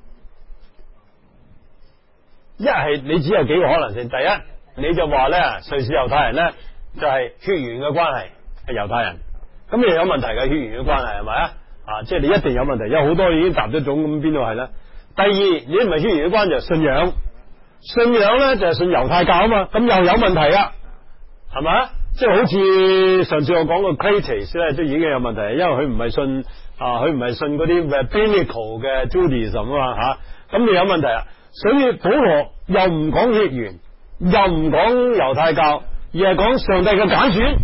一係你只有幾個可能性。第一，你就話咧，誰是猶太人咧？就係血緣嘅關係係猶太人。咁你有問題嘅血緣嘅關係係咪啊？ 即係你一定有問題，有好多已經踏咗種，咁邊度係咧？第二，你唔係血緣嘅關係，信仰，信仰咧就係信猶太教啊嘛，咁又有問題啊，係咪？即係好似上次我講個 Crates 咧，即係已經有問題，因為佢唔係信佢唔係信嗰啲 biblical 嘅 Judaism 啊嘛吓，咁你有問題啊。所以保羅又唔講血緣，又唔講猶太教，而係講上帝嘅揀選。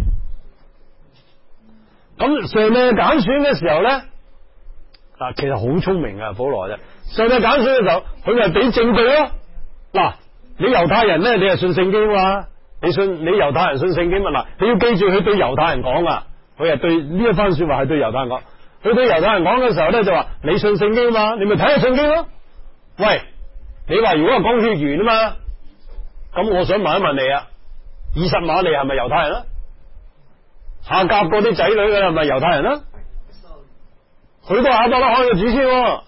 咁上帝揀選嘅時候咧，其實好聰明啊，保羅啫。上帝揀選嘅時候，佢咪俾證據咯。嗱，你猶太人咧，你係信聖經嘛？你猶太人信聖經嘛？嗱，你要記住佢對猶太人講啊，佢係對呢一番說話係對猶太人講。佢對猶太人講嘅時候咧，就話你信聖經嘛？你咪睇下聖經咯。喂，你話如果係講血緣啊嘛，咁我想問一問你啊，以實瑪利係咪猶太人啊？夏甲嗰啲仔女嘅係咪猶太人啊？佢都係亞伯拉罕嘅祖先喎。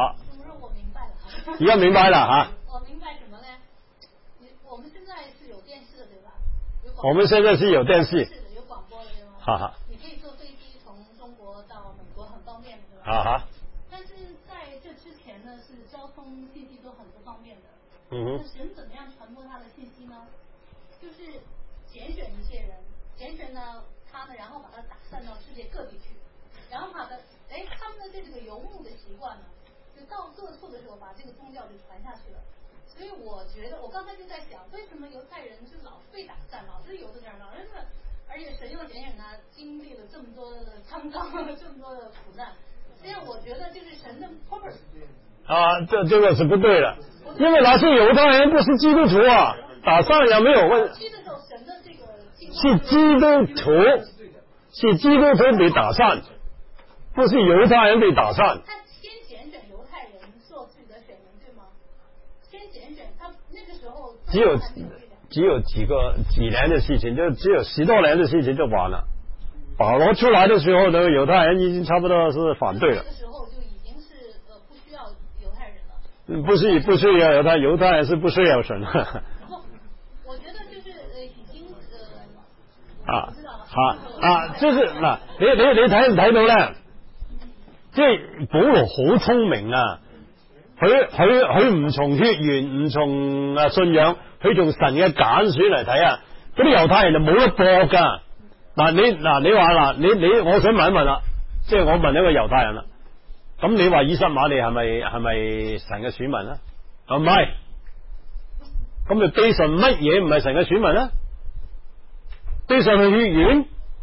而家明白啦吓。 我明白什麼呢？我們現在是有電視的，對吧？ 我們現在是有電視， 有廣播的，對嗎？ 哈哈。 你可以坐飛機從中國到美國，很方便的，對吧？ 哈哈。 但是在這之前呢，是交通信息都很不方便的。 嗯哼。 那神怎麼樣傳播他的信息呢？就是揀選一些人，揀選呢他呢，然後把他打散到世界各地去，然後他們的這個游牧的習慣呢，就到各處的時候把這個宗教就傳下去了。所以我覺得，我剛才就在想，為什麼猶太人是老是被打散，老是游到這兒，老是而且神又揀選他經歷了這麼多的滄桑，這麼多的苦難，這樣我覺得就是神的 purpose。 這個是不對的，因為那些猶太人不是基督徒啊，打散也沒有問題。是基督徒，是基督徒被打散，不是猶太人被打散。 他先揀選猶太人做自己的選民，對嗎？先揀選他那個時候只有幾年的事情，就只有10多年的事情就完了。保羅出來的時候呢，猶太人已經差不多是反對了。 那個時候就已經是不需要猶太人了。 不需要猶太人是不需要神。 我覺得就是已經就是嗱，你睇唔睇到咧？即係保羅好聰明啊！佢唔從血緣，唔從信仰，佢從神嘅揀選嚟睇啊！嗰啲猶太人就冇得搏噶。你話你我想問一問啦，即係我問一個猶太人啦，咁你話以實瑪利係咪神嘅選民啊？唔係，咁就對神乜嘢唔係神嘅選民啊？對神係血緣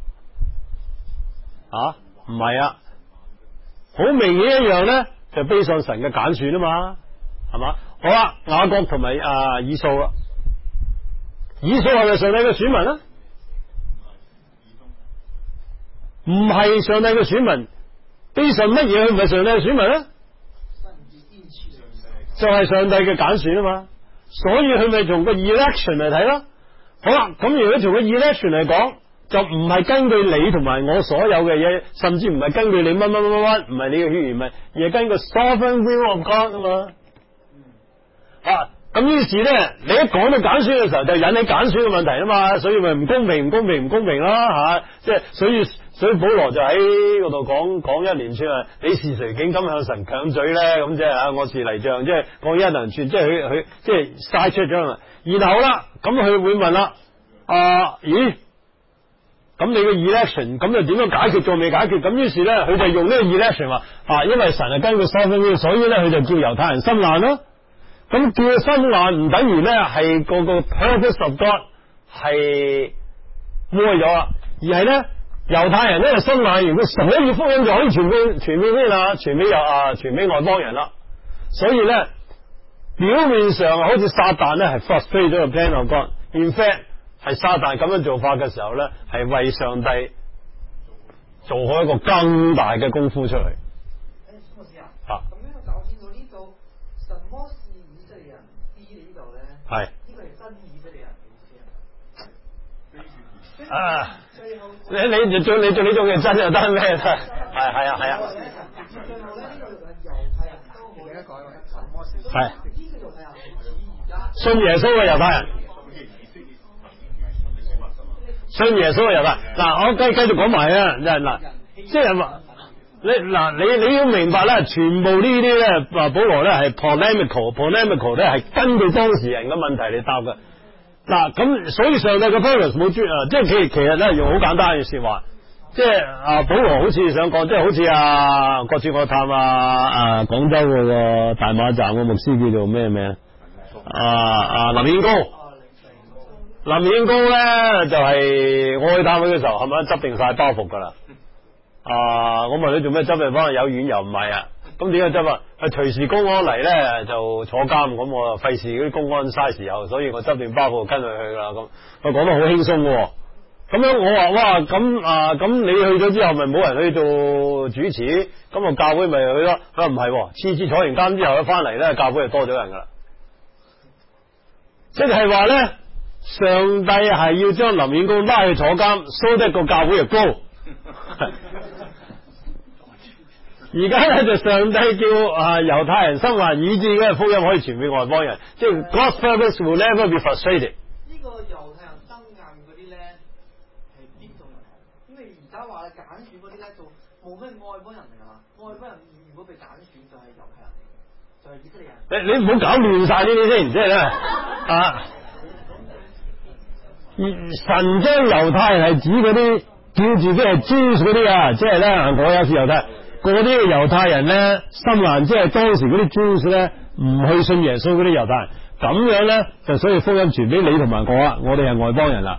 唔係啊，好明顯一樣咧，就背上神嘅揀選啊嘛，係嘛？好啦，雅各同埋以掃啦，以掃係咪上帝嘅選民啊？唔係上帝嘅選民，背上乜嘢佢唔係上帝嘅選民啊？就係上帝嘅揀選啊嘛，所以佢咪從個 election 嚟睇咯。好啦，咁如果從個 election 嚟講，就唔係根據你同埋我所有嘅嘢，甚至唔係根據你乜，唔係你嘅血緣咪，而係根據 sovereign will of God 啊嘛。咁於是咧，你一講到揀選嘅時候，就引起揀選嘅問題啊嘛，所以咪唔公平啦即係所以保羅就喺嗰度講一連串啊，你是誰竟敢向神強嘴咧？咁即係我是泥匠，即係講一連串，即係佢即係晒出咗啦。然後啦，咁佢會問啦，咦？咁你嘅 election 咁又點樣解決？仲未解決？咁於是咧，佢就用呢個 election 話因為神係根據 sovereign will，所以咧佢就叫猶太人心硬咯。咁叫佢心硬唔等於咧係個 purpose of God 係歪咗啦，而係咧猶太人咧心硬完，佢所有福音就可以傳俾外邦人啦。所以咧表面上好似撒旦咧係 frustrate 咗個 plan of God，in fact 係撒旦咁樣做法嘅時候咧，係為上帝做好一個更大嘅功夫出嚟。係呢個係真以色列人，你做嘅真就得咩？係啊。最後咧呢個猶太人都冇記得改為神摩士，係呢個猶太人信耶穌嘅猶太人，信耶穌嘅猶太人。嗱，我繼續講埋啊，即係話你要明白咧，全部呢啲咧，保羅咧係 polemical 咧係根據當事人嘅問題嚟答嘅。嗱，咁所以上帝嘅 purpose 冇專即係其實咧用好簡單嘅說話，即係保羅好似想講，即係好似郭志國探廣州嗰個大馬站嘅牧師叫做咩名林顯高。林顯高咧就係我去探佢嘅時候，係咪執定晒包袱噶啦？我問你做咩執定包？有院又唔係啊？咁點解執啊？隨時公安嚟咧就坐監，咁我費事嗰啲公安嘥時候，所以我執定包袱跟佢去啦。咁佢講得好輕鬆喎。咁樣我話哇咁你去咗之後咪冇人去做主持，咁啊教會咪去咯？佢話唔係，次次坐完監之後一翻嚟咧，教會就多咗人噶啦。即係話咧，上帝係要將林顯高拉去坐監，蘇得個教會就高。而家咧就上帝叫猶太人心還以致嘅福音可以傳俾外邦人，即係 God's purpose will never be frustrated。 呢個猶太人生硬嗰啲咧係邊種人？咁你而家話揀選嗰啲咧就冇咩外邦人嚟㗎嘛？外邦人如果被揀選就係猶太人嚟嘅，就係以色列人。 你唔好搞亂晒呢啲先，即係咧神將猶太人係指嗰啲叫自己係 Jews 嗰啲啊，即係咧我有次猶太嗰啲猶太人咧心硬，即係當時嗰啲 Jews 咧唔去信耶穌嗰啲猶太人，咁樣咧就所以福音傳俾你同埋我哋係外邦人啦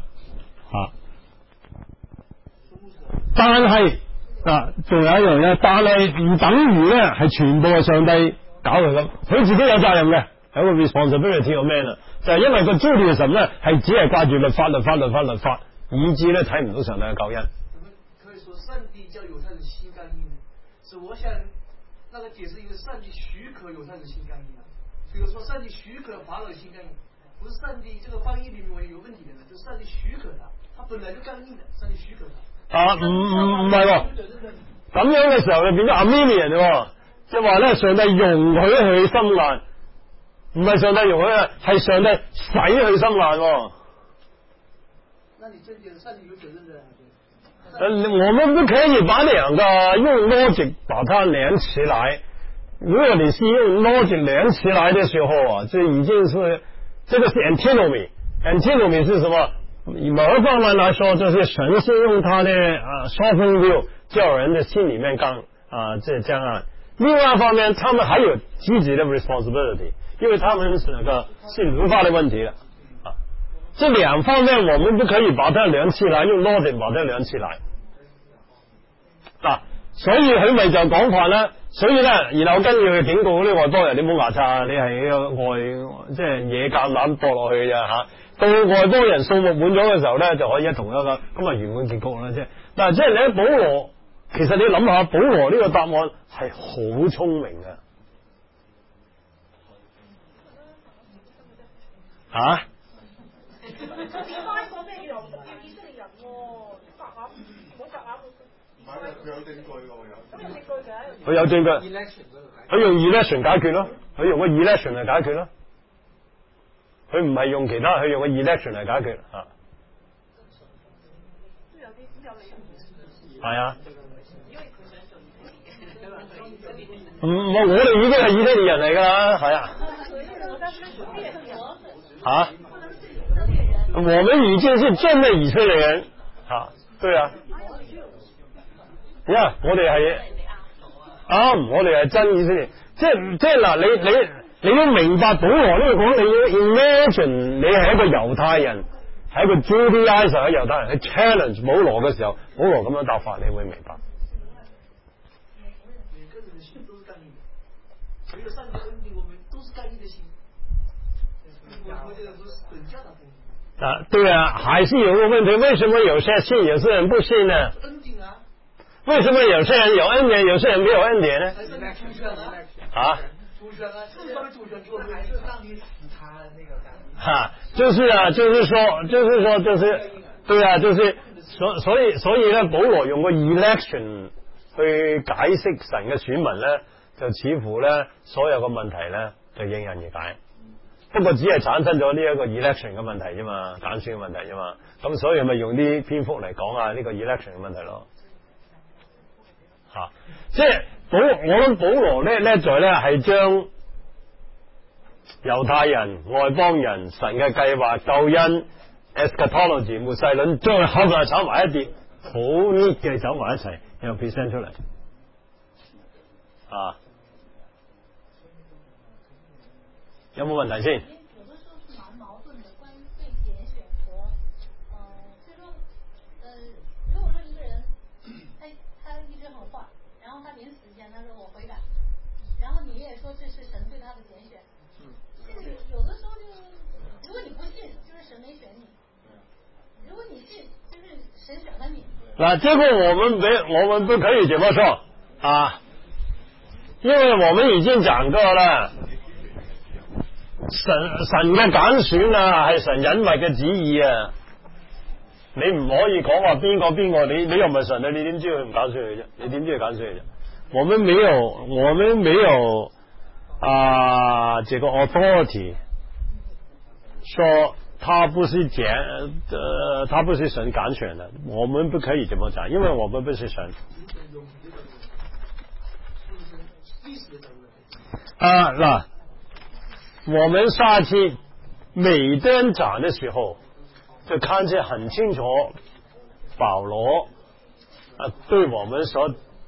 但係仲有一樣嘢，但係唔等於咧係全部係上帝搞佢咁，佢自己有責任嘅，有個 responsibility of man 就係因為個 Judaism 咧係只係掛住律法，以致咧睇唔到上帝嘅救恩。 可以說上帝叫猶太人心剛硬，是我想那個解釋一個上帝許可猶太人心剛硬啊。比如說上帝許可法老心剛硬，不是上帝這個翻譯裏面有問題的，就是上帝許可他本來就剛硬的，上帝許可他。 唔係喎，咁樣嘅時候就變咗 Arminian 喎，即係話咧上帝容許佢心硬，唔係上帝容許啊，係上帝使佢心硬。 那你這點上帝有責任的。 我們不可以把兩個用 logic 把它連起來。如果你是用 logic 連起來的時候啊，這已經是這個是 antinomy。antinomy 是什麼？以某一方面來說，就是神是用他的sovereign will 叫人的心裏面剛這樣。另外一方面，他們還有積極的 responsibility， 因為他們是那個是律法的問題了。這兩方面我們不可以把它連起來，用 logic 把它連起來。所以佢咪就講法啦。所以咧，然後跟住佢警告嗰啲外邦人，你唔好牙擦，你係即係野橄欖墮落去嘅咋。到外邦人數目滿咗嘅時候咧，就可以一同一個咁啊圓滿結局啦。即係但係即係你喺保羅，其實你諗下，保羅呢個答案係好聰明嘅。 點解個咩叫以色列人喎？夾硬冇夾硬。唔係佢有證據㗎喎有。咁有證據嘅。 佢有證據。佢用 election 解決咯，佢用個 election 嚟解決咯。佢唔係用其他，佢用個 election 嚟解決都有啲有理由。 係啊。我哋已經係以色列人嚟㗎啦，係啊。我們已經是真的以色列人對啊。我哋係我哋係真以色列。即係嗱，你要明白保羅呢個講，你要 imagine 你係一個猶太人，係一個 Judaizer 嘅猶太人，去 challenge 保羅嘅時候，保羅咁樣答法，你會明白。 每個人的心都是剛硬的，沒有上帝的恩典，我們都是剛硬的心。我覺得都是本教的東西。 對啊，還是有個問題，為什麼有些信，有些人不信呢？ 恩典啊。 為什麼有些人有恩典，有些人沒有恩典呢？ 主權啊，是上面主權給我們，還是上帝使他那個就是對啊，所以咧，保羅用個 election 去解釋神嘅選民咧，就似乎咧所有嘅問題咧就迎刃而解。不過只係產生咗呢一個 election 嘅問題啫嘛，揀選嘅問題啫嘛。咁所以咪用啲篇幅嚟講下呢個 election 嘅問題咯。 即係我諗保羅叻在咧係將猶太人、外邦人、神嘅計劃、救恩、eschatology 末世論，將佢合埋炒埋一碟，好 neat 嘅走埋一齊，然後 present 出嚟。有冇問題先？ 有的时候是蛮矛盾的，关于被拣选和所以说如果说一个人他一直很坏，然后他临死前他说我悔改，然后你也说这是神对他的拣选，这个有的时候就如果你不信，就是神没选你；如果你信，就是神选了你。 那这个我们不可以这么说啊，因为我们已经讲过了。神嘅揀選啊，係神隱密嘅旨意啊！你唔可以講話邊個，你又唔係神啊？你點知佢唔揀選你啫？你點知佢揀選你啫？我們沒有這個 authority 說他不是神揀選的，我們不可以這麼講，因為我們不是神。嗱。我們下次每段講的時候，就看見很清楚，保羅對我們所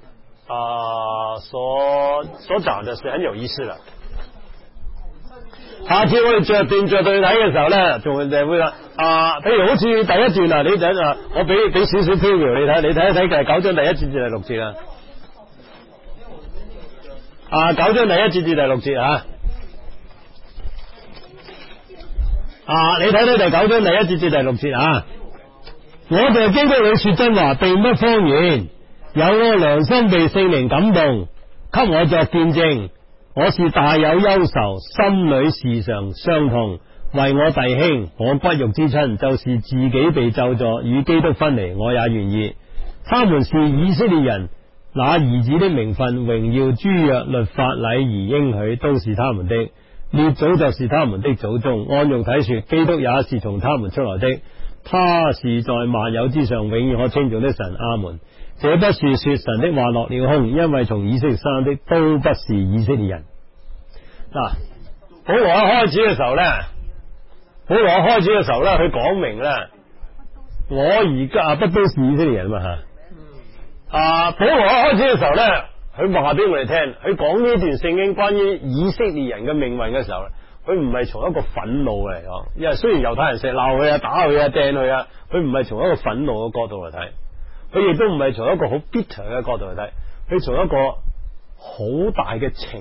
講的是很有意思的。下次我哋着對睇嘅時候咧，仲就會譬如好似第一段啊，你等我俾少少 preview 你睇一睇就係9章第1節至第6節啦。9章第1節至第6節啊。你睇睇第9章第1節至第6節啊！我哋基督裏說真話，並不謊言，有我良心被聖靈感動，給我作見證。我是大有憂愁，心裏時常傷痛。為我弟兄，我骨肉之親，就是自己被咒詛，與基督分離，我也願意。他們是以色列人，那兒子的名分、榮耀、諸約、律法、禮儀、應許，都是他們的。列祖就是他們的祖宗，按肉體說，基督也是從他們出來的。他是在萬有之上永遠可稱頌的神。阿門。這不是說神的話落了空，因為從以色列生的都不是以色列人。保羅一開始嘅時候咧，佢講明咧，我而家不都是以色列人嘛吓。保羅一開始嘅時候咧，佢話俾我哋聽，佢講呢段聖經關於以色列人嘅命運嘅時候，佢唔係從一個憤怒嚟講，因為雖然猶太人成日鬧佢啊、打佢啊、掟佢啊，佢唔係從一個憤怒嘅角度嚟睇，佢亦都唔係從一個好 bitter 嘅角度嚟睇，佢從一個好大嘅情、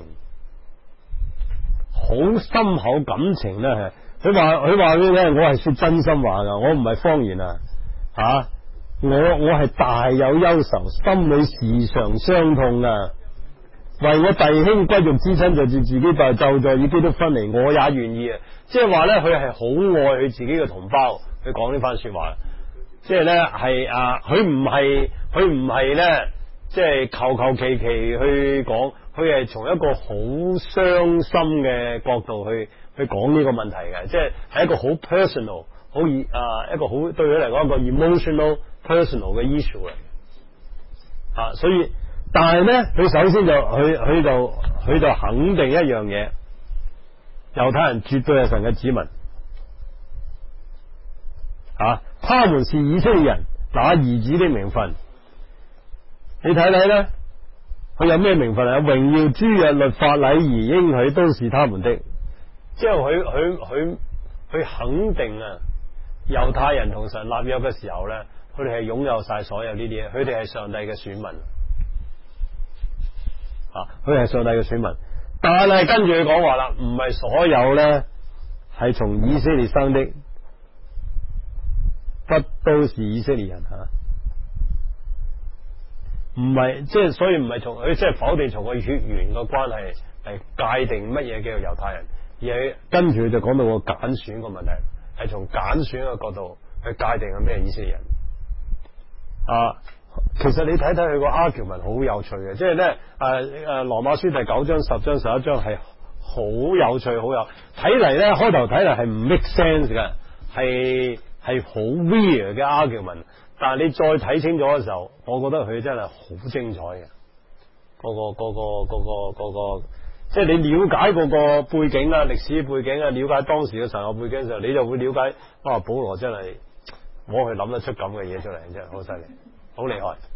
好深厚感情咧。佢話俾你聽，我係說真心話噶，我唔係謊言啊！我係大有憂愁，心裏時常傷痛啊！為我弟兄骨肉之親，就自己就咒詛，與基督分離，我也願意啊！即係話咧，佢係好愛佢自己嘅同胞，佢講呢番說話，即係咧係佢唔係咧，即係求其去講，佢係從一個好傷心嘅角度去講呢個問題嘅，即係一個好 personal， 一個好對佢嚟講一個 emotional personal 嘅 issue 嚟，所以但係咧，佢首先佢就肯定一樣嘢，猶太人絕對係神嘅子民，他們是以色列人，那兒子的名分，你睇睇咧，佢有咩名分啊？榮耀、諸約、律法、禮儀、應許，都是他們的。即係佢肯定啊，猶太人同神立約嘅時候咧，佢哋係擁有晒所有呢啲嘢，佢哋係上帝嘅選民，佢係上帝嘅選民。但係跟住佢講話啦，唔係所有咧係從以色列生的，不都是以色列人唔係，即係所以唔係從佢即係否定從個血緣嘅關係嚟界定乜嘢叫做猶太人。而係跟住就講到個揀選個問題，係從揀選嘅角度去界定係咩以色列人。其實你睇睇佢個 argument 好有趣嘅，即係咧羅馬書第9章、10章、11章係好有趣，好有睇嚟咧，開頭睇嚟係唔 make sense 嘅，係好 weird 嘅 argument。但係你再睇清楚嘅時候，我覺得佢真係好精彩嘅， 即係你了解嗰個背景啊、歷史背景啊，了解當時嘅神學背景嘅時候，你就會了解保羅真係我去諗得出咁嘅嘢出嚟，真係好犀利，好厲害。